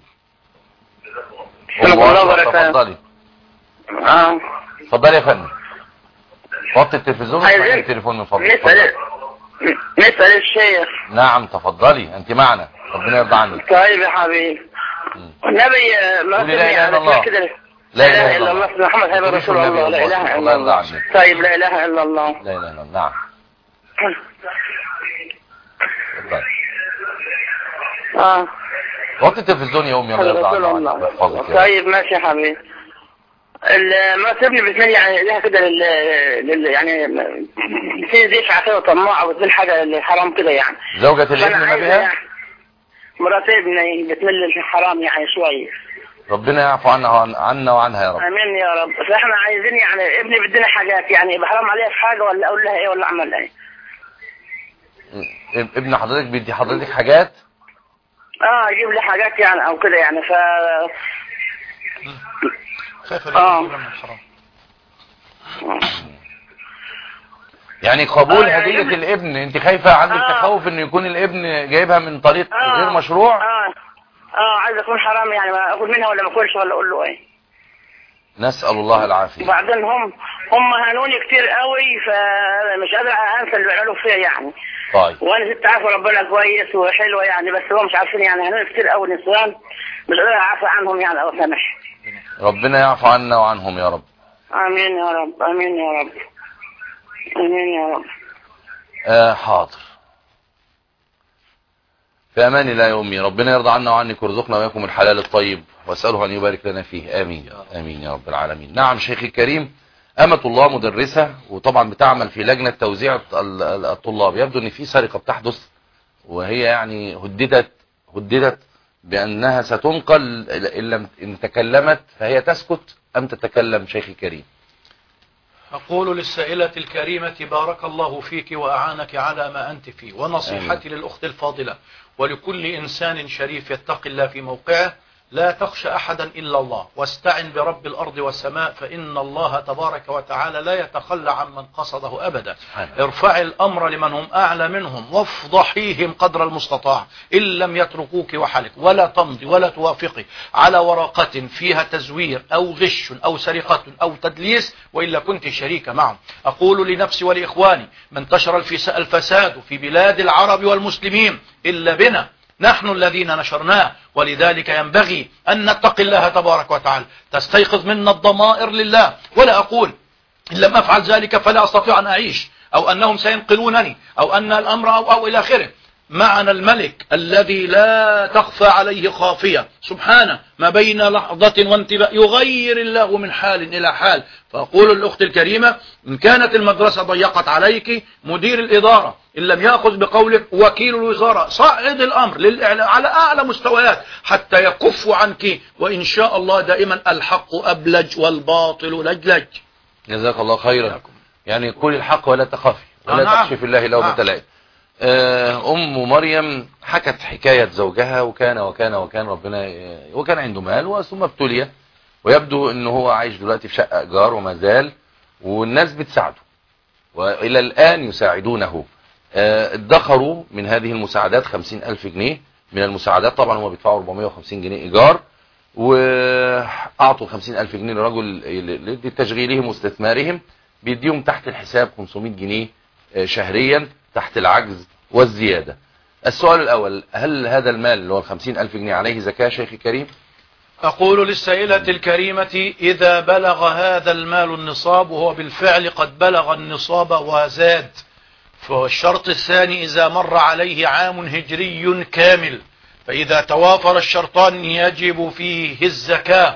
السلام عليكم. تفضلي. اه. تفضلي يا فندم. وطي التلفزيون واسمعي التليفون من فضلك. نسأل نسأل الشيخ. نعم تفضلي أنت معنا ربنا يرضى عنك. طيب يا حبيبي. النبي ما لا إله إلا الله. لا إله إلا الله محمد هذا رسول الله. لا إله إلا الله. طيب لا إله إلا الله. لا إله إلا الله. نعم. اه. وطي التلفزيون يا أمي الله يرضى عنك. طيب ماشي يا حبيبي. المرات ابني بتميل يعني لها كده لل يعني في زي شعثيه وطماعه وبتميل حاجه حرام كده يعني. زوجة الابن ما بها؟ مرات ابني بتميل للحرام يعني شويه. ربنا يعفو عنا عنا وعنها يا رب. امين يا رب. فاحنا عايزين يعني ابني بدنا حاجات يعني بحرام عليها في حاجه ولا اقول لها ايه ولا اعمل ايه؟ ابن حضرتك بيدي حضرتك حاجات؟ اه يجيب لي حاجات يعني او كده يعني ف خايف من الحرام. يعني قبول آه هدية يعني الابن انت خايفة عندك آه تخوف انه يكون الابن جايبها من طريق آه غير مشروع؟ اه اه عايز اكون حرام يعني ما اكل منها ولا ما اكلش ولا اقول له ايه. نسأل الله العافية. وبعدين هم هم هانوني كتير قوي فمش قادر انسى اللي بيعملوا فيا يعني. طيب. وانا ست عارفه ربنا كويس وحلوه يعني بس هو مش عارفين يعني هانوني كتير قوي نسوان بالله عفو عنهم يعني لو سمح. ربنا يعفو عنا وعنهم يا رب. امين يا رب، امين يا رب، امين يا رب. آه حاضر. في امان الله يا امي، ربنا يرضى عنا وعنك ويرزقنا وياكم الحلال الطيب، واساله ان يبارك لنا فيه. امين امين يا رب العالمين. نعم شيخي الكريم، أمة الله مدرسة وطبعا بتعمل في لجنة توزيع الطلاب. يبدو ان في سرقة بتحدث، وهي يعني هددت هددت بأنها ستنقل إن لم إن تكلمت فهي تسكت أم تتكلم. شيخي الكريم، أقول للسائلة الكريمة بارك الله فيك وأعانك على ما أنت فيه، ونصيحتي للأخت الفاضلة ولكل إنسان شريف يتقي الله في موقعه: لا تخشى أحدا إلا الله، واستعن برب الأرض والسماء، فإن الله تبارك وتعالى لا يتخلى عمن قصده أبدا. ارفع الأمر لمن هم أعلى منهم، وافضحيهم قدر المستطاع إن لم يتركوك وحلك، ولا تمضي ولا توافقي على ورقة فيها تزوير أو غش أو سرقة أو تدليس، وإلا كنت شريكة معهم. أقول لنفسي ولإخواني: من انتشر الفساد في بلاد العرب والمسلمين إلا بنا، نحن الذين نشرناه، ولذلك ينبغي أن نتقي الله تبارك وتعالى. تستيقظ منا الضمائر لله، ولا أقول إن لم أفعل ذلك فلا أستطيع أن أعيش، أو أنهم سينقلونني، أو أن الأمر أو, أو إلى آخره. معنا الملك الذي لا تخفى عليه خافية سبحانه، ما بين لحظة وانتباه يغير الله من حال إلى حال. فأقول للأخت الكريمة: إن كانت المدرسة ضيقت عليك، مدير الإدارة إن لم يأخذ بقولك وكيل الوزارة، صعد الأمر للإعلام على أعلى مستويات حتى يكفوا عنك، وإن شاء الله دائما الحق أبلج والباطل لجلج. جزاك الله خيرا. يعني قولي الحق ولا تخافي ولا نعم. تخشي في الله لومة لائم. أم مريم حكت حكاية زوجها، وكان وكان وكان ربنا وكان عنده مال ثم ابتلي، ويبدو أنه هو عايش دلوقتي في شقة إيجار وما زال، والناس بتساعده وإلى الآن يساعدونه. ادخروا من هذه المساعدات خمسين ألف جنيه من المساعدات، طبعا هم بيدفعوا أربعمائة وخمسين جنيه إيجار، وأعطوا خمسين ألف جنيه لرجل لتشغيلهم واستثمارهم، بيديهم تحت الحساب خمسمائة جنيه شهريا تحت العجز والزيادة. السؤال الأول: هل هذا المال اللي هو الخمسين ألف جنيه عليه زكاة شيخي الكريم؟ أقول للسائلة الكريمة: إذا بلغ هذا المال النصاب، وهو بالفعل قد بلغ النصاب وزاد، فالشرط الثاني: إذا مر عليه عام هجري كامل، فإذا توافر الشرطان يجب فيه الزكاة.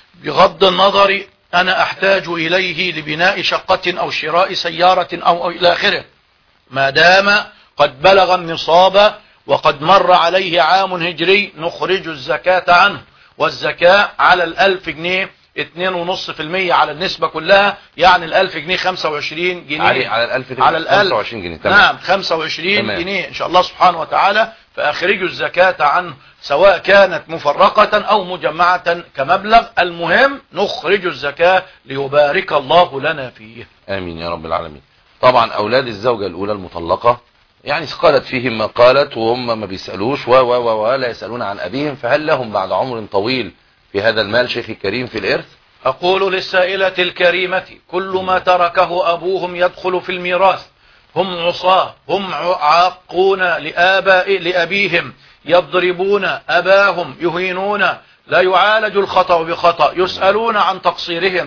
بغض النظر أنا أحتاج إليه لبناء شقة أو شراء سيارة أو إلى آخره، ما دام قد بلغ النصاب وقد مر عليه عام هجري نخرج الزكاة عنه. والزكاة على الألف جنيه اتنين ونص في المية على النسبة كلها، يعني الألف جنيه خمسة وعشرين جنيه علي على الألف على الألف خمسة وعشرين جنيه. تمام. نعم خمسة وعشرين جنيه إن شاء الله سبحانه وتعالى. فأخرجوا الزكاة عنه سواء كانت مفرقة أو مجمعة كمبلغ، المهم نخرج الزكاة ليبارك الله لنا فيه. آمين يا رب العالمين. طبعا أولاد الزوجة الأولى المطلقة يعني قالت فيهم ما قالت، وهم ما بيسألوش و و و ولا يسألون عن أبيهم، فهل لهم بعد عمر طويل في هذا المال شيخي الكريم في الإرث؟ أقول للسائلة الكريمة: كل ما تركه أبوهم يدخل في الميراث. هم عصاة، هم عاقون لآباء لأبيهم، يضربون أباهم، يهينون، لا يعالج الخطأ بخطأ، يسألون عن تقصيرهم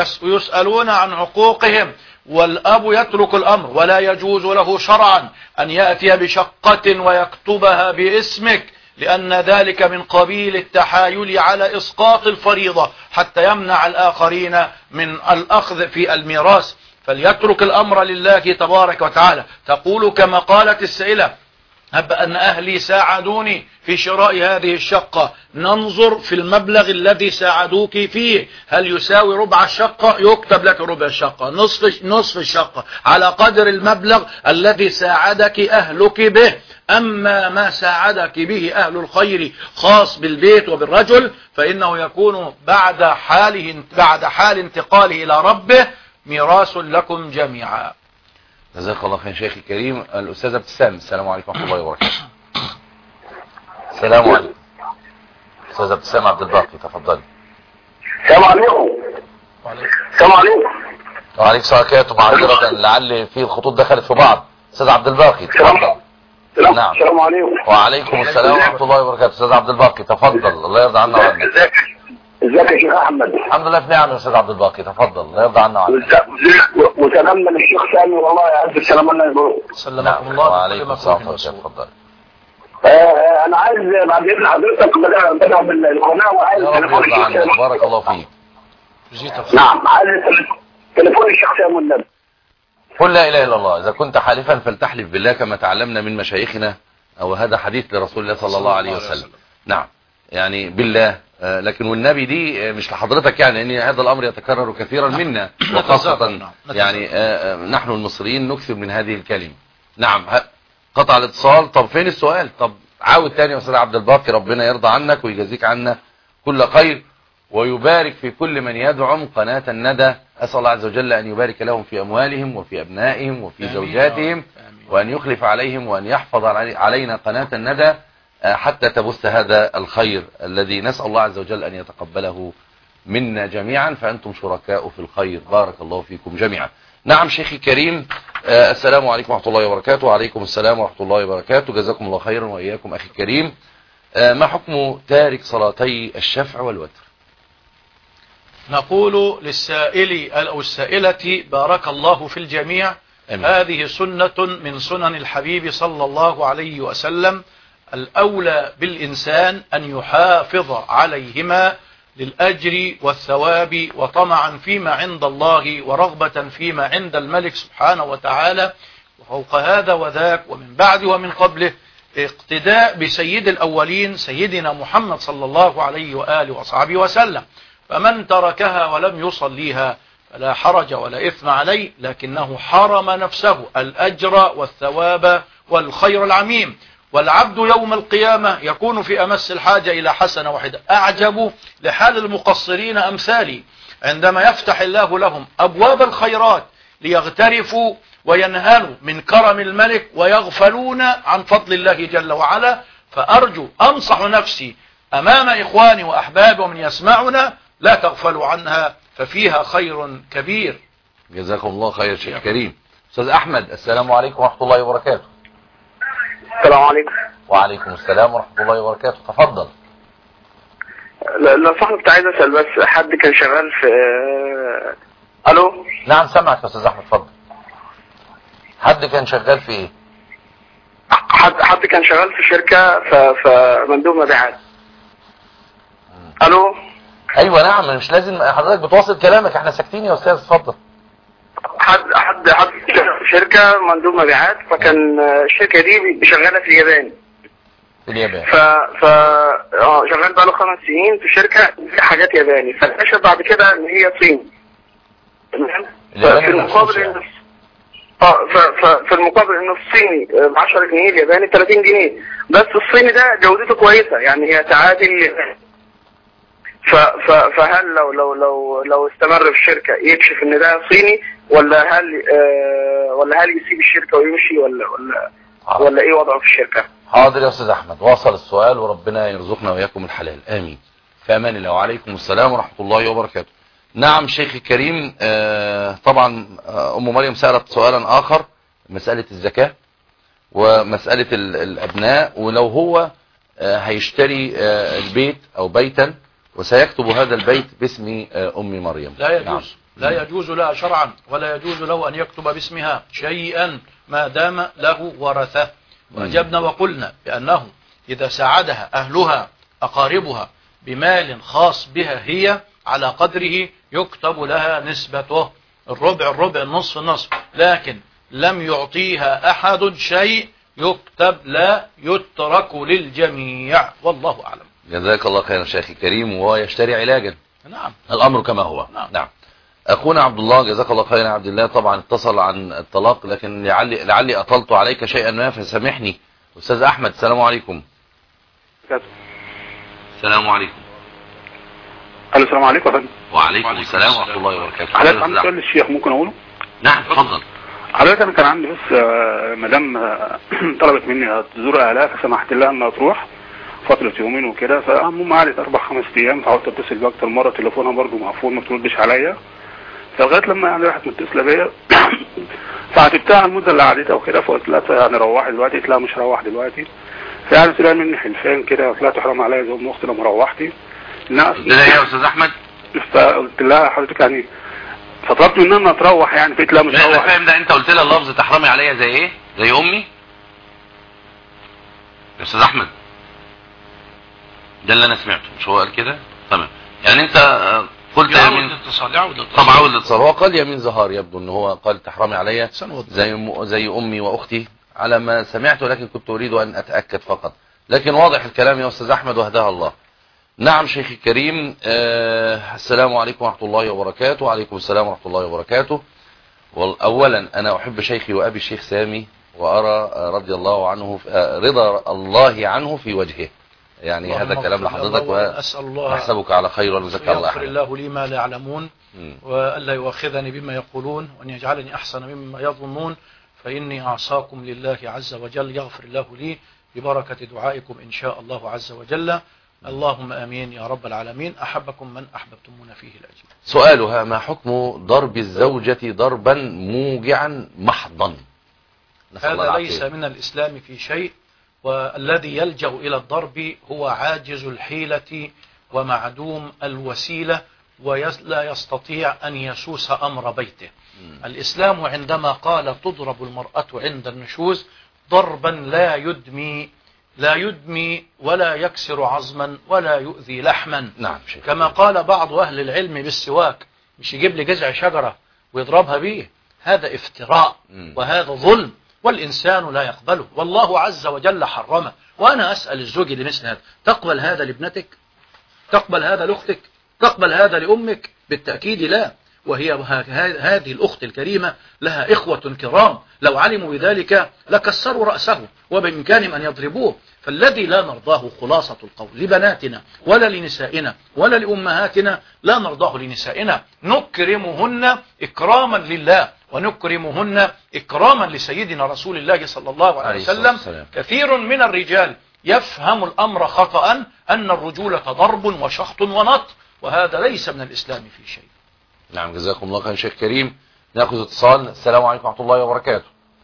ويسألون عن عقوقهم، والأب يترك الأمر، ولا يجوز له شرعا أن يأتي بشقة ويكتبها باسمك، لأن ذلك من قبيل التحايل على إسقاط الفريضة حتى يمنع الآخرين من الأخذ في الميراث. فليترك الأمر لله تبارك وتعالى. تقول كما قالت السائلة: هب أن أهلي ساعدوني في شراء هذه الشقة، ننظر في المبلغ الذي ساعدوك فيه، هل يساوي ربع الشقة؟ يكتب لك ربع الشقة، نصف نصف الشقة، على قدر المبلغ الذي ساعدك أهلك به. أما ما ساعدك به أهل الخير خاص بالبيت وبالرجل، فإنه يكون بعد حاله بعد حال انتقاله إلى ربه ميراث لكم جميعا. جزاك الله خير شيخي الكريم. الأستاذ ابتسام، السلام عليكم ورحمة الله وبركاته. السلام عليكم. أستاذ ابتسام عبد الباقي، تفضلي. السلام عليكم. السلام عليكم. وعليكم السلام ورحمة الله وبركاته. معذرة لعل في الخطوط دخلت في بعض. أستاذ عبد الباقي تفضل. نعم. السلام عليكم. وعليكم السلام ورحمة الله وبركاته. أستاذ عبد الباقي تفضل، الله يرضى عنا وعنك. ازيك ازيك يا شيخ احمد؟ الحمد لله في نعم يا أستاذ عبد الباقي، تفضل الله يرضى عنا وعنك. وسلامنا للشيخ سامي، والله عز السلام علينا يبارك. سلمكم الله. وعليكم السلام ورحمة الله. تفضل. انا عايز بعد اذن حضرتك بدأ بالقناه وعايز تليفون الشيخ. بارك الله فيك. نعم، عايز تليفون الشيخ سامي والنبي. قل لا اله الا الله. اذا كنت حالفا فلتحلف بالله كما تعلمنا من مشايخنا، او هذا حديث لرسول الله صلى الله عليه وسلم. نعم يعني بالله، لكن والنبي دي مش لحضرتك، يعني ان هذا الامر يتكرر كثيرا منا، وخاصة يعني نحن المصريين نكثر من هذه الكلمة. نعم قطع الاتصال. طب فين السؤال؟ طب عاود تاني يا استاذ عبد الباقي، ربنا يرضى عنك ويجازيك عنا كل خير، ويبارك في كل من يدعم قناة الندى. أسأل الله عز وجل أن يبارك لهم في أموالهم وفي أبنائهم وفي زوجاتهم، وأن يخلف عليهم وأن يحفظ علينا قناة الندى حتى تبث هذا الخير الذي نسأل الله عز وجل أن يتقبله منا جميعا، فأنتم شركاء في الخير. بارك الله فيكم جميعا. نعم شيخي الكريم، السلام عليكم ورحمة الله وبركاته. وعليكم السلام ورحمة الله وبركاته. جزاكم الله خيرا وإياكم أخي الكريم. ما حكم تارك صلاتي الشفع والوتر؟ نقول للسائل أو السائلة بارك الله في الجميع. أمين. هذه سنة من سنن الحبيب صلى الله عليه وسلم، الأولى بالإنسان أن يحافظ عليهما للأجر والثواب وطمعا فيما عند الله ورغبة فيما عند الملك سبحانه وتعالى. وفوق هذا وذاك ومن بعد ومن قبله اقتداء بسيد الأولين سيدنا محمد صلى الله عليه وآله وصحبه وسلم. فمن تركها ولم يصليها فلا حرج ولا إثم عليه، لكنه حرم نفسه الأجر والثواب والخير العميم. والعبد يوم القيامة يكون في أمس الحاجة إلى حسنة واحدة. أعجب لحال المقصرين أمثالي عندما يفتح الله لهم أبواب الخيرات ليغترفوا وينهلوا من كرم الملك ويغفلون عن فضل الله جل وعلا. فأرجو أنصح نفسي أمام إخواني وأحبابي ومن يسمعنا لا تغفلوا عنها، ففيها خير كبير. جزاكم الله خير شيخ كريم. أستاذ أحمد السلام عليكم ورحمة الله وبركاته. السلام عليكم. وعليكم السلام ورحمة الله وبركاته. تفضل. لو صاحبي كنت عايز أسأل بس، حد كان شغال في ألو؟ نعم سامعك يا أستاذ أحمد، تفضل. حد كان شغال في إيه؟ حد حد كان شغال في شركة فمندوب مبيعات. ألو؟ ايوه نعم، مش لازم حضرتك بتواصل كلامك، احنا ساكتين يا استاذ، اتفضل. حد حد حد شركه مندوب مبيعات، فكان الشركه دي شغاله في اليابان. في اليابان. ف ف اه شغال بقاله خمس سنين في شركه حاجات ياباني، فاكتشف بعد كده ان هي صيني. تمام؟ في المقابل ان اه في المقابل انه الصيني ب عشرة جنيه، الياباني ثلاثين جنيه، بس الصيني ده جودته كويسه، يعني هي تعادل الياباني. فهل لو لو لو لو استمر في الشركه يكشف ان ده صيني، ولا هل آه ولا هل يسيب الشركه ويمشي، ولا ولا حاضر. ولا ايه وضعه في الشركه؟ حاضر يا استاذ احمد، واصل السؤال وربنا يرزقنا واياكم الحلال، امين. في امان الله. وعليكم السلام ورحمه الله وبركاته. نعم شيخي الكريم، آه طبعا آه ام مريم سالت سؤالا اخر، مساله الزكاه ومساله الابناء، ولو هو آه هيشتري آه البيت او بيتا وسيكتب هذا البيت باسم أم مريم. لا يجوز. نعم. لا يجوز لها شرعا، ولا يجوز له أن يكتب باسمها شيئا ما دام له ورثة. وأجبنا وقلنا بأنه إذا ساعدها أهلها أقاربها بمال خاص بها هي على قدره يكتب لها نسبته، الربع الربع، النصف النصف، لكن لم يعطيها أحد شيء يكتب لا يترك للجميع، والله أعلم. جزاك الله خيرا شيخي الكريم. وهو يشتري علاجا. نعم. الامر كما هو. نعم. نعم. اخونا عبد الله جزاك الله خيرا عبد الله، طبعا اتصل عن الطلاق، لكن لعلي لعلي اطلت عليك شيئا ما فسامحني. استاذ احمد السلام عليكم. السلام عليكم. الو السلام عليكم يا فندم. وعليكم السلام ورحمه الله وبركاته. حضرتك عندي سؤال للشيخ ممكن اقوله؟ نعم اتفضل. حضرتك انا كان عندي بس مدام طلبت مني تزور اهلها، فسمحت لها انها تروح فترة يومين وكده، فالمهم قعدت اربع خمس ايام، حاولت اتصل بيها اكتر مرة، تليفونها برضه مقفول ما بتردش عليا، فلغايه لما يعني راحت متصله بيا فعتبتها المده اللي قعدتها وكده، فقلت لها يعني روحي دلوقتي، قلت لها مش هروح دلوقتي. فيعني طلع مني حلفان كده، قلت لها تحرم عليا زي ام اختي لما روحتي. قلت لها ايه يا استاذ احمد؟ فقلت لها حضرتك يعني فطلبت منها انها تروح، يعني قلت لها مش هروح. لا فاهم ده، انت قلت لها اللفظ تحرمي عليا زي ايه؟ زي امي يا استاذ احمد؟ ده اللي انا سمعته، مش هو قال كده؟ تمام. يعني انت قلت يمين الاتصال يعود الاتصال طبعا عاود الاتصال. هو قال يمين زهار، يبدو ان هو قال تحرمي عليا زي م... زي امي واختي على ما سمعته، لكن كنت اريد ان اتاكد فقط. لكن واضح الكلام يا استاذ احمد وهداها الله. نعم شيخي الكريم. آه السلام عليكم ورحمه الله وبركاته. وعليكم السلام ورحمه الله وبركاته. اولا انا احب شيخي وابي الشيخ سامي، وارى رضي الله عنه آه رضا الله عنه في وجهه. يعني هذا كلام لحضرتك، واسال الله احسبك على خير وجزاك الله خيرا. الله لي ما لا يعلمون، والا يؤاخذني بما يقولون، وان يجعلني احسن مما يظنون، فاني اعصاكم لله عز وجل، يغفر الله لي ببركه دعائكم ان شاء الله عز وجل. اللهم امين يا رب العالمين. احبكم من احببتمون فيه الاجر. سؤالها: ما حكم ضرب الزوجة ضربا موجعا محضا؟ هذا ليس من الاسلام في شيء، والذي يلجأ إلى الضرب هو عاجز الحيلة ومعدوم الوسيلة، ولا يستطيع أن يسوس أمر بيته. م. الإسلام عندما قال تضرب المرأة عند النشوز ضربا لا يدمي لا يدمي ولا يكسر عظما ولا يؤذي لحما. نعم. كما قال بعض أهل العلم بالسواك، مش يجيب لي جذع شجرة ويضربها بيه، هذا افتراء م. وهذا ظلم، والإنسان لا يقبله، والله عز وجل حرمه. وأنا أسأل الزوج لمثل هذا: تقبل هذا لابنتك؟ تقبل هذا لأختك؟ تقبل هذا لأمك؟ بالتأكيد لا. وهي هذه الأخت الكريمة لها إخوة كرام، لو علموا بذلك لكسروا رأسه، وبإمكانهم أن يضربوه. فالذي لا نرضاه خلاصة القول لبناتنا ولا لنسائنا ولا لأمهاتنا، لا نرضاه لنسائنا، نكرمهن إكراما لله، ونكرمهن إكراما لسيدنا رسول الله صلى الله عليه وسلم. كثير من الرجال يفهم الأمر خطأ، أن الرجولة ضرب وشخط ونط، وهذا ليس من الإسلام في شيء. نعم جزاكم الله خير شيخ كريم. ناخذ اتصال. السلام عليكم ورحمة الله وبركاته.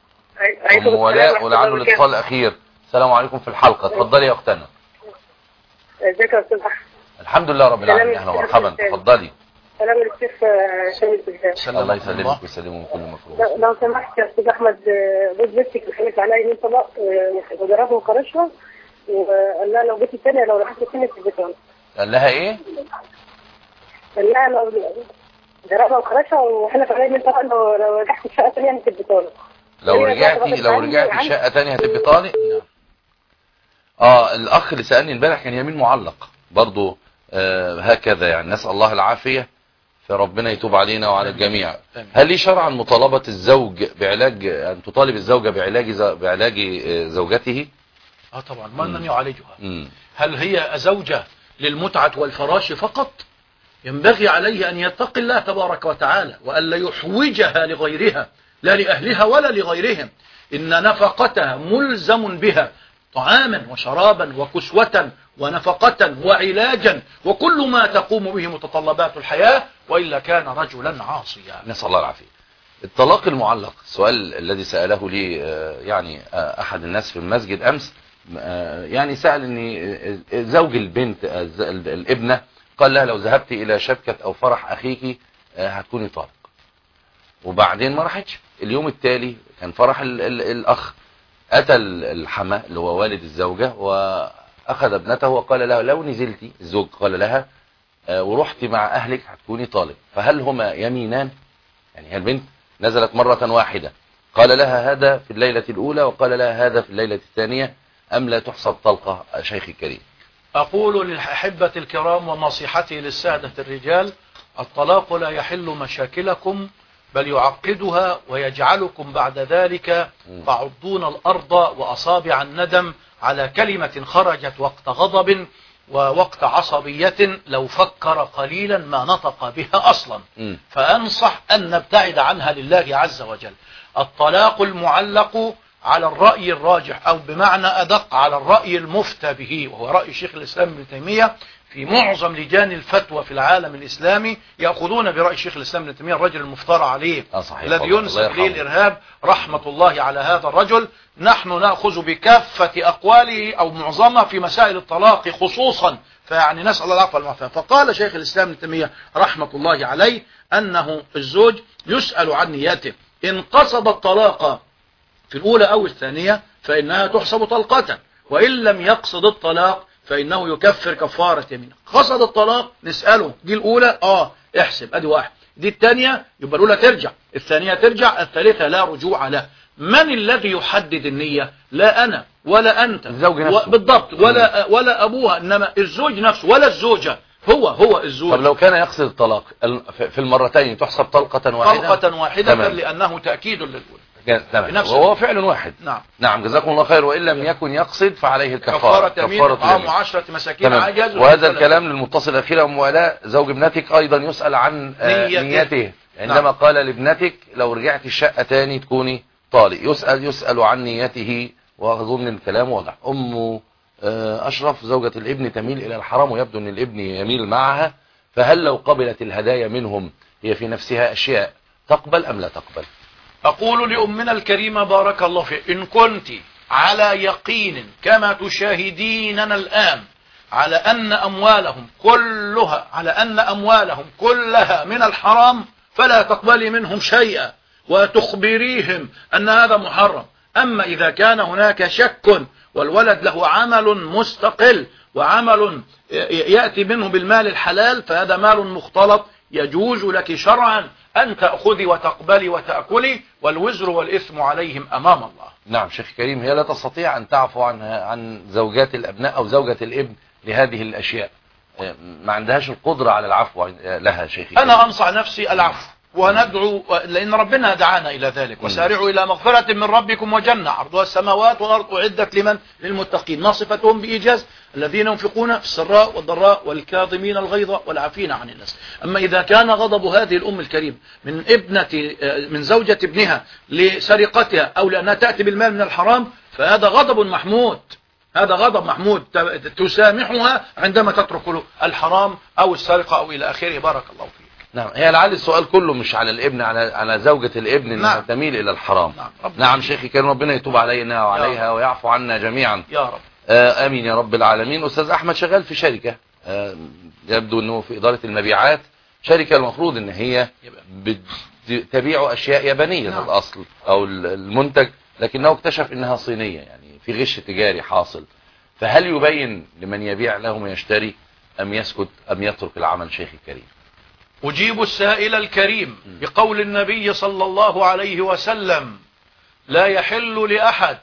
أم ولاء، ولعله الاتصال الأخير. السلام عليكم في الحلقة. اتفضلي يا أختنا. ازيك يا أستاذ أحمد؟ الحمد لله رب العالمين. أهلا ومرحبا. اتفضلي. سلام الشيخ شامل بالله. الله يسلمك ويسلمه من كل مكروه. لو سمحت يا أستاذ أحمد، جوز بنتك حلف عليا يمين طلاق وضربها وكرشها، وقال لها لو جيتي تاني لو رحت تاني في البيت. قال لها إيه؟ قال لها لو ضربها وكرشها وحلف عليا يمين طلاق لو لو رجعت الشقة تانية هتبقى طالق. لو رجعتي لو رجعتي شقة تانية هتبقى طالق؟ اه الأخ اللي سألني امبارح كان يمين معلق برضه. آه هكذا يعني، نسأل الله العافية، فربنا يتوب علينا وعلى الجميع. هل لي شرعا مطالبة الزوج بعلاج، أن تطالب الزوجة بعلاج بعلاج زوجته؟ اه طبعا، من يعالجها؟ مم. هل هي زوجة للمتعة والفراش فقط؟ ينبغي عليه أن يتقي الله تبارك وتعالى، وألا يحوجها لغيرها، لا لأهلها ولا لغيرهم. إن نفقتها ملزم بها، طعاما وشرابا وكسوة ونفقة وعلاجا وكل ما تقوم به متطلبات الحياة، وإلا كان رجلا عاصيا. نسأل الله العافية. الطلاق المعلق، السؤال الذي سأله لي يعني أحد الناس في المسجد أمس، يعني سأل أني زوج البنت الابنة قال لها لو ذهبت إلى شبكة أو فرح أخيك هتكوني طالق، وبعدين ما راحتش. اليوم التالي كان فرح ال ال الأخ، أتى الحما اللي هو والد الزوجة وأخذ ابنته وقال لها لو نزلتي، الزوج قال لها ورحتي مع أهلك هتكوني طالق. فهل هما يمينان؟ يعني البنت نزلت مرة واحدة، قال لها هذا في الليلة الأولى وقال لها هذا في الليلة الثانية، أم لا تحسب طلقة شيخي الكريم؟ أقول للأحبة الكرام ونصيحتي للسادة الرجال: الطلاق لا يحل مشاكلكم، بل يعقدها ويجعلكم بعد ذلك تعضون الأرض وأصابع الندم على كلمة خرجت وقت غضب ووقت عصبية لو فكر قليلا ما نطق بها أصلا. فأنصح أن نبتعد عنها لله عز وجل. الطلاق المعلق على الرأي الراجح، أو بمعنى أدق على الرأي المفتى به، وهو رأي شيخ الإسلام ابن تيمية في معظم لجان الفتوى في العالم الإسلامي يأخذون برأي شيخ الإسلام ابن تيمية، الرجل المفترى عليه الذي ينسب إليه الإرهاب، رحمة الله على هذا الرجل. نحن نأخذ بكافة أقواله أو معظمها في مسائل الطلاق خصوصا، فيعني نسأل الله العفو والعافية. فقال شيخ الإسلام ابن تيمية رحمة الله عليه أنه الزوج يسأل عن نيته، إن قصد الطلاق في الأولى أو الثانية فإنها تحسب طلقة، وإن لم يقصد الطلاق فإنه يكفر كفارة يمين. قصد الطلاق نسأله، دي الأولى اه احسب ادي واحد، دي الثانية يبقى الأولى ترجع، الثانية ترجع، الثالثة لا رجوع له. من الذي يحدد النية؟ لا أنا ولا أنت، الزوج نفسه بالضبط، ولا ولا أبوها، إنما الزوج نفسه ولا الزوجة، هو هو الزوج. طب لو كان يقصد الطلاق في المرتين تحسب طلقة واحدة؟ طلقة واحدة لأنه تأكيد للأولى. تمام، وهو فعل واحد. نعم نعم جزاكم الله خير. وإن لم يكن يقصد فعليه الكفارة، كفارة طعام عشرة مساكين عجز. وهذا الكلام للمتصل الأخيرة أم ولاء زوج ابنتك أيضا يسأل عن نيته, نيته. عندما نعم. قال لابنتك لو رجعت الشقة تاني تكوني طالق، يسأل يسأل عن نيته، وأظن الكلام واضح. أم أشرف زوجة الابن تميل إلى الحرام ويبدو أن الابن يميل معها، فهل لو قبلت الهدايا منهم هي في نفسها أشياء تقبل أم لا تقبل؟ أقول لأمنا الكريمة بارك الله فيك، إن كنت على يقين كما تشاهديننا الآن على أن أموالهم كلها على أن أموالهم كلها من الحرام فلا تقبلي منهم شيئا وتخبريهم أن هذا محرم. أما إذا كان هناك شك والولد له عمل مستقل وعمل يأتي منه بالمال الحلال فهذا مال مختلط، يجوز لك شرعا أن تأخذي وتقبلي وتأكلي، والوزر والإثم عليهم أمام الله. نعم شيخ كريم، هي لا تستطيع أن تعفو عن عن زوجات الأبناء أو زوجة الابن لهذه الأشياء، ما عندهاش القدرة على العفو لها شيخ كريم. أنا أنصح نفسي العفو وندعو، لأن ربنا دعانا إلى ذلك، وسارعوا إلى مغفرة من ربكم وجنة عرضها السماوات والأرض أعدت لمن؟ للمتقين. ما صفتهم بإيجاز؟ الذين ينفقون في السراء والضراء والكاظمين الغيظ والعافين عن الناس. أما إذا كان غضب هذه الأم الكريم من ابنة من زوجة ابنها لسرقتها أو لأنها تأتي بالمال من الحرام فهذا غضب محمود، هذا غضب محمود، تسامحها عندما تترك الحرام أو السرقة أو إلى آخره. بارك الله فيك. نعم، هي لعل السؤال كله مش على الابن، على على زوجة الابن انها نعم. تميل الى الحرام. نعم, نعم شيخي كريم، ربنا يتوب علينا وعليها ويعفو عنا جميعا يا رب. آه امين يا رب العالمين. استاذ احمد شغال في شركة آه يبدو انه في ادارة المبيعات، شركة المفروض ان هي تبيع اشياء يابانية نعم. الاصل او المنتج، لكنه اكتشف انها صينية، يعني في غش تجاري حاصل. فهل يبين لمن يبيع له ما يشتري ام يسكت ام يترك العمل شيخي الكريم؟ أجيب السائل الكريم بقول النبي صلى الله عليه وسلم: لا يحل لأحد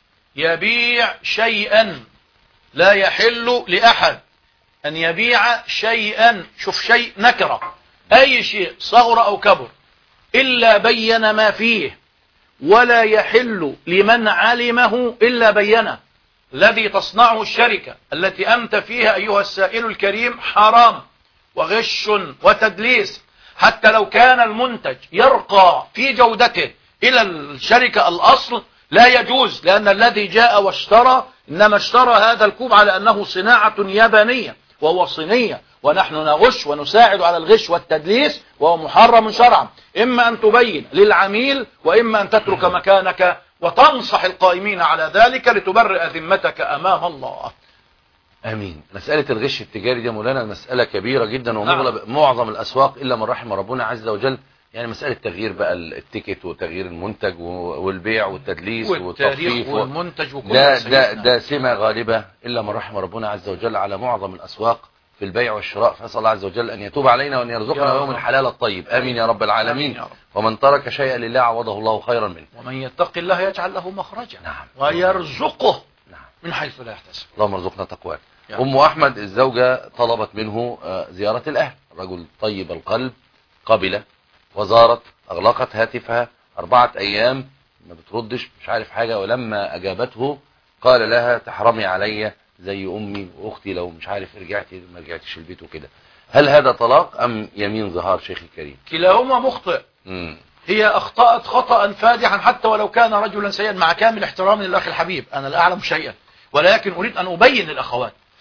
يبيع شيئا لا يحل لأحد أن يبيع شيئا، شوف شيء نكرة، أي شيء صغر أو كبر، إلا بين ما فيه، ولا يحل لمن علمه إلا بينه. الذي تصنعه الشركة التي أنت فيها أيها السائل الكريم حرام وغش وتدليس، حتى لو كان المنتج يرقى في جودته إلى الشركة الأصل لا يجوز، لأن الذي جاء واشترى إنما اشترى هذا الكوب على أنه صناعة يابانية وهو صينية، ونحن نغش ونساعد على الغش والتدليس وهو محرم شرعا. إما أن تبين للعميل وإما أن تترك مكانك وتنصح القائمين على ذلك لتبرئ ذمتك أمام الله. امين. مسألة الغش التجاري دي مولانا مسألة كبيرة جدا، ومغلب نعم. معظم الاسواق الا من رحم ربنا عز وجل، يعني مسألة تغيير بقى التيكت وتغيير المنتج والبيع والتدليس والتخفيف والمنتج وكل ده ده ده سمة غالبة الا من رحم ربنا عز وجل على معظم الاسواق في البيع والشراء. فاسال الله عز وجل ان يتوب علينا وان يرزقنا يوم الحلال الطيب. امين يا رب العالمين. يا رب. ومن ترك شيئا لله عوضه الله خيرا منه. ومن يتق الله يجعل له مخرجا نعم. ويرزقه نعم. من حيث لا يحتسب. اللهم ارزقنا تقواك. أم أحمد الزوجة طلبت منه زيارة الأهل، رجل طيب القلب، قبل وزارت، أغلقت هاتفها أربعة أيام ما بتردش، مش عارف حاجة، ولما أجابته قال لها تحرمي عليا زي أمي وأختي لو مش عارف رجعتي ما رجعتش البيت وكده. هل هذا طلاق أم يمين ظهار شيخي الكريم؟ كلاهما مخطئ. مم. هي أخطأت خطأ فادحا حتى ولو كان رجلا سيئا، مع كامل احترامي للأخ الحبيب، أنا لا أعلم شيئا، ولكن أريد أن أبين للأخوات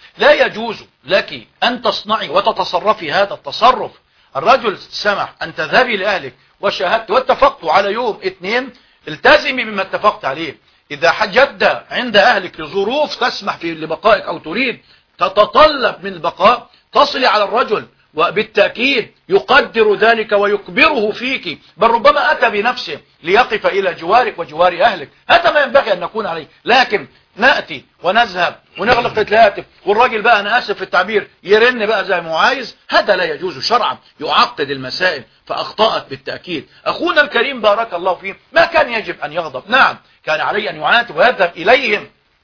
لا يجوز لك أن تصنعي وتتصرفي هذا التصرف. الرجل سمح أن تذهبي لأهلك وشاهدت واتفقتوا على يوم اثنين، التزمي بما اتفقت عليه. إذا حجد عند أهلك لظروف تسمح في لبقائك أو تريد تتطلب من البقاء، تصلي على الرجل وبالتأكيد يقدر ذلك ويكبره فيك، بل ربما أتى بنفسه ليقف إلى جوارك وجوار أهلك. هذا ما ينبغي أن نكون عليه. لكن نأتي ونذهب ونغلق الهاتف والراجل بقى أنا آسف في التعبير يرن بقى زي ما هو عايز، هذا لا يجوز شرعا، يعقد المسائل. فأخطأت بالتأكيد. أخونا الكريم بارك الله فيه ما كان يجب أن يغضب، نعم كان عليه أن يعاتب ويذهب إليهم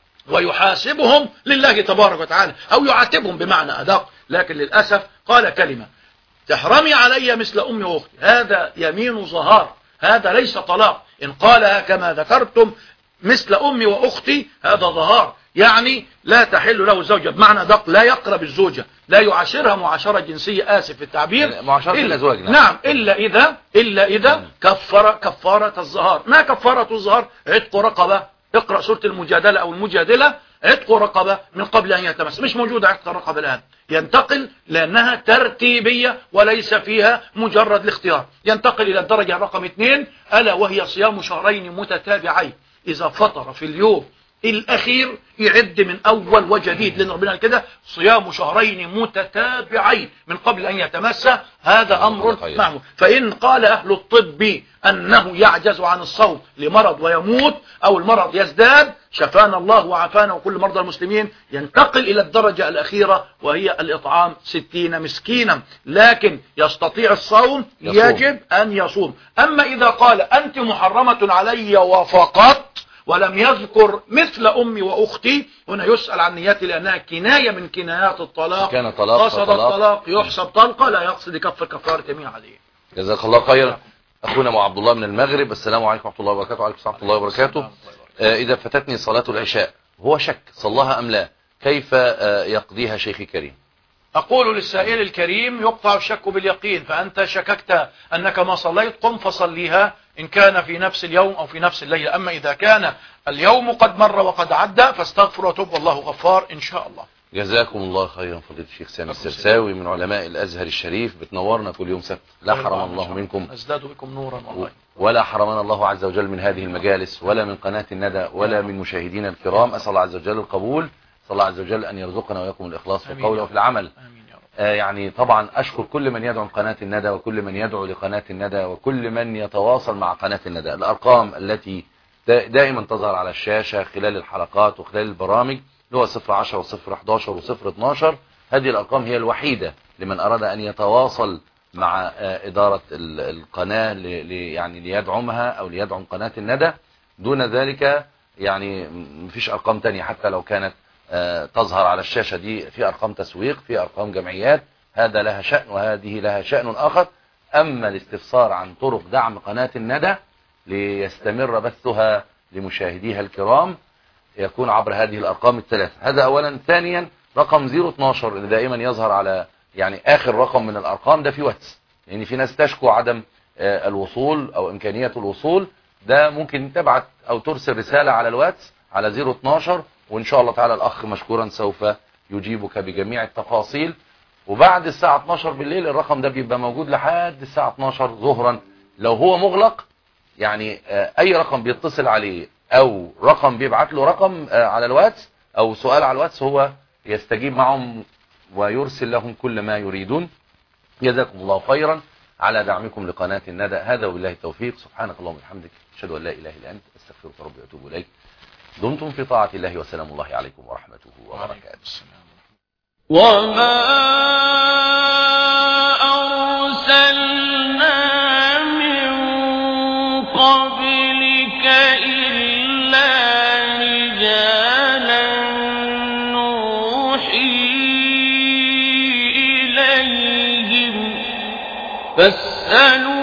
ويحاسبهم لله تبارك وتعالى أو يعاتبهم بمعنى أدق، لكن للأسف قال كلمة تحرمي علي مثل أمي وأختي، هذا يمين ظهار، هذا ليس طلاق. إن قالها كما ذكرتم مثل أمي وأختي هذا ظهار، يعني لا تحل له الزوجة بمعنى أدق، لا يقرب الزوجة، لا يعاشرها معاشرة جنسية، آسف في التعبير، معاشرة الأزواج. نعم إلا إذا إلا إذا كفر كفارة الظهار. ما كفارة الظهار؟ عتق رقبة. اقرأ سورة المجادلة أو المجادلة، عتق رقبة من قبل أن يتمس. مش موجودة عتق الرقبة الآن، ينتقل لأنها ترتيبية وليس فيها مجرد الاختيار. ينتقل إلى الدرجة رقم اثنين ألا وهي صيام شهرين متتابعين. إذا فطر في اليوم الأخير يعد من أول وجديد، لأن ربنا كده صيام شهرين متتابعين من قبل أن يتمس، هذا أمر معمول. فإن قال أهل الطب أنه يعجز عن الصوم لمرض ويموت أو المرض يزداد، شفانا الله وعافانا وكل مرضى المسلمين، ينتقل إلى الدرجة الأخيرة وهي الإطعام ستين مسكينا، لكن يستطيع الصوم، يصوم. يجب أن يصوم. أما إذا قال أنت محرمة علي وفقط ولم يذكر مثل أمي وأختي، هنا يسأل عن نيتي لأنها كناية من كنايات الطلاق. كان طلاق قصد الطلاق يحسب طلقة، لا يقصد يكفر كفارة يمين عليه. جزاك الله خيرا. أخونا أبو عبد الله من المغرب، السلام عليكم ورحمة الله وبركاته. وعليكم السلام ورحمة الله وبركاته. آه إذا فتتني صلاة العشاء هو شك صلاها أم لا، كيف آه يقضيها شيخي كريم؟ أقول للسائل الكريم يقطع الشك باليقين، فأنت شككت أنك ما صليت قم فصليها إن كان في نفس اليوم أو في نفس الليلة. أما إذا كان اليوم قد مر وقد عدى فاستغفر وتوب والله غفار إن شاء الله. جزاكم الله خيرا فضيلة الشيخ سامي السرساوي من علماء الأزهر الشريف، بتنورنا كل يوم سبت، لا حرم الله منكم، أزداد بكم نورا والله، ولا حرمنا الله عز وجل من هذه المجالس ولا من قناة الندى ولا من مشاهدينا الكرام. أسأل الله عز وجل القبول، أسأل الله عز وجل أن يرزقنا وإياكم الإخلاص في القول وفي العمل. آه يعني طبعا أشكر كل من يدعو قناة الندى وكل من يدعو لقناة الندى وكل من يتواصل مع قناة الندى. الأرقام التي دائما تظهر على الشاشة خلال الحلقات وخلال البرامج اللي هو صفر عشرة وصفر حداشر وصفر اتناشر، هذه الأرقام هي الوحيدة لمن أراد أن يتواصل مع إدارة القناة يعني ليدعمها أو ليدعم قناة الندى. دون ذلك يعني مفيش أرقام تانية حتى لو كانت تظهر على الشاشة، دي في أرقام تسويق، في أرقام جمعيات، هذا لها شأن وهذه لها شأن آخر. أما الاستفسار عن طرق دعم قناة الندى ليستمر بثها لمشاهديها الكرام يكون عبر هذه الأرقام الثلاثة. هذا أولا. ثانيا رقم صفر اتناشر اللي دائما يظهر على يعني آخر رقم من الأرقام ده في واتس، يعني في ناس تشكو عدم الوصول أو إمكانية الوصول، ده ممكن تبعت أو ترسل رسالة على الواتس على صفر اتناشر وإن شاء الله تعالى الأخ مشكورا سوف يجيبك بجميع التفاصيل. وبعد الساعة اتناشر بالليل الرقم ده بيبقى موجود لحد الساعة اتناشر ظهرا. لو هو مغلق يعني أي رقم بيتصل عليه أو رقم بيبعت له رقم على الواتس أو سؤال على الواتس هو يستجيب معهم ويرسل لهم كل ما يريدون. جزاكم الله خيرا على دعمكم لقناة الندى. هذا وبالله التوفيق. سبحانك اللهم وبحمدك أشهد أن لا إله إلا أنت أستغفرك ربي وأتوب إليك. دمتم في طاعة الله وسلام الله عليكم ورحمته وبركاته. وما أرسلنا من قبلك إلا رجالا نوحي إليهم فاسألوا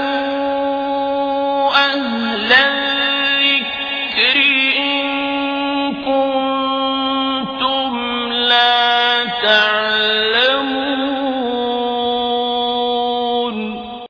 أهل الذكر إن كنتم لا تعلمون.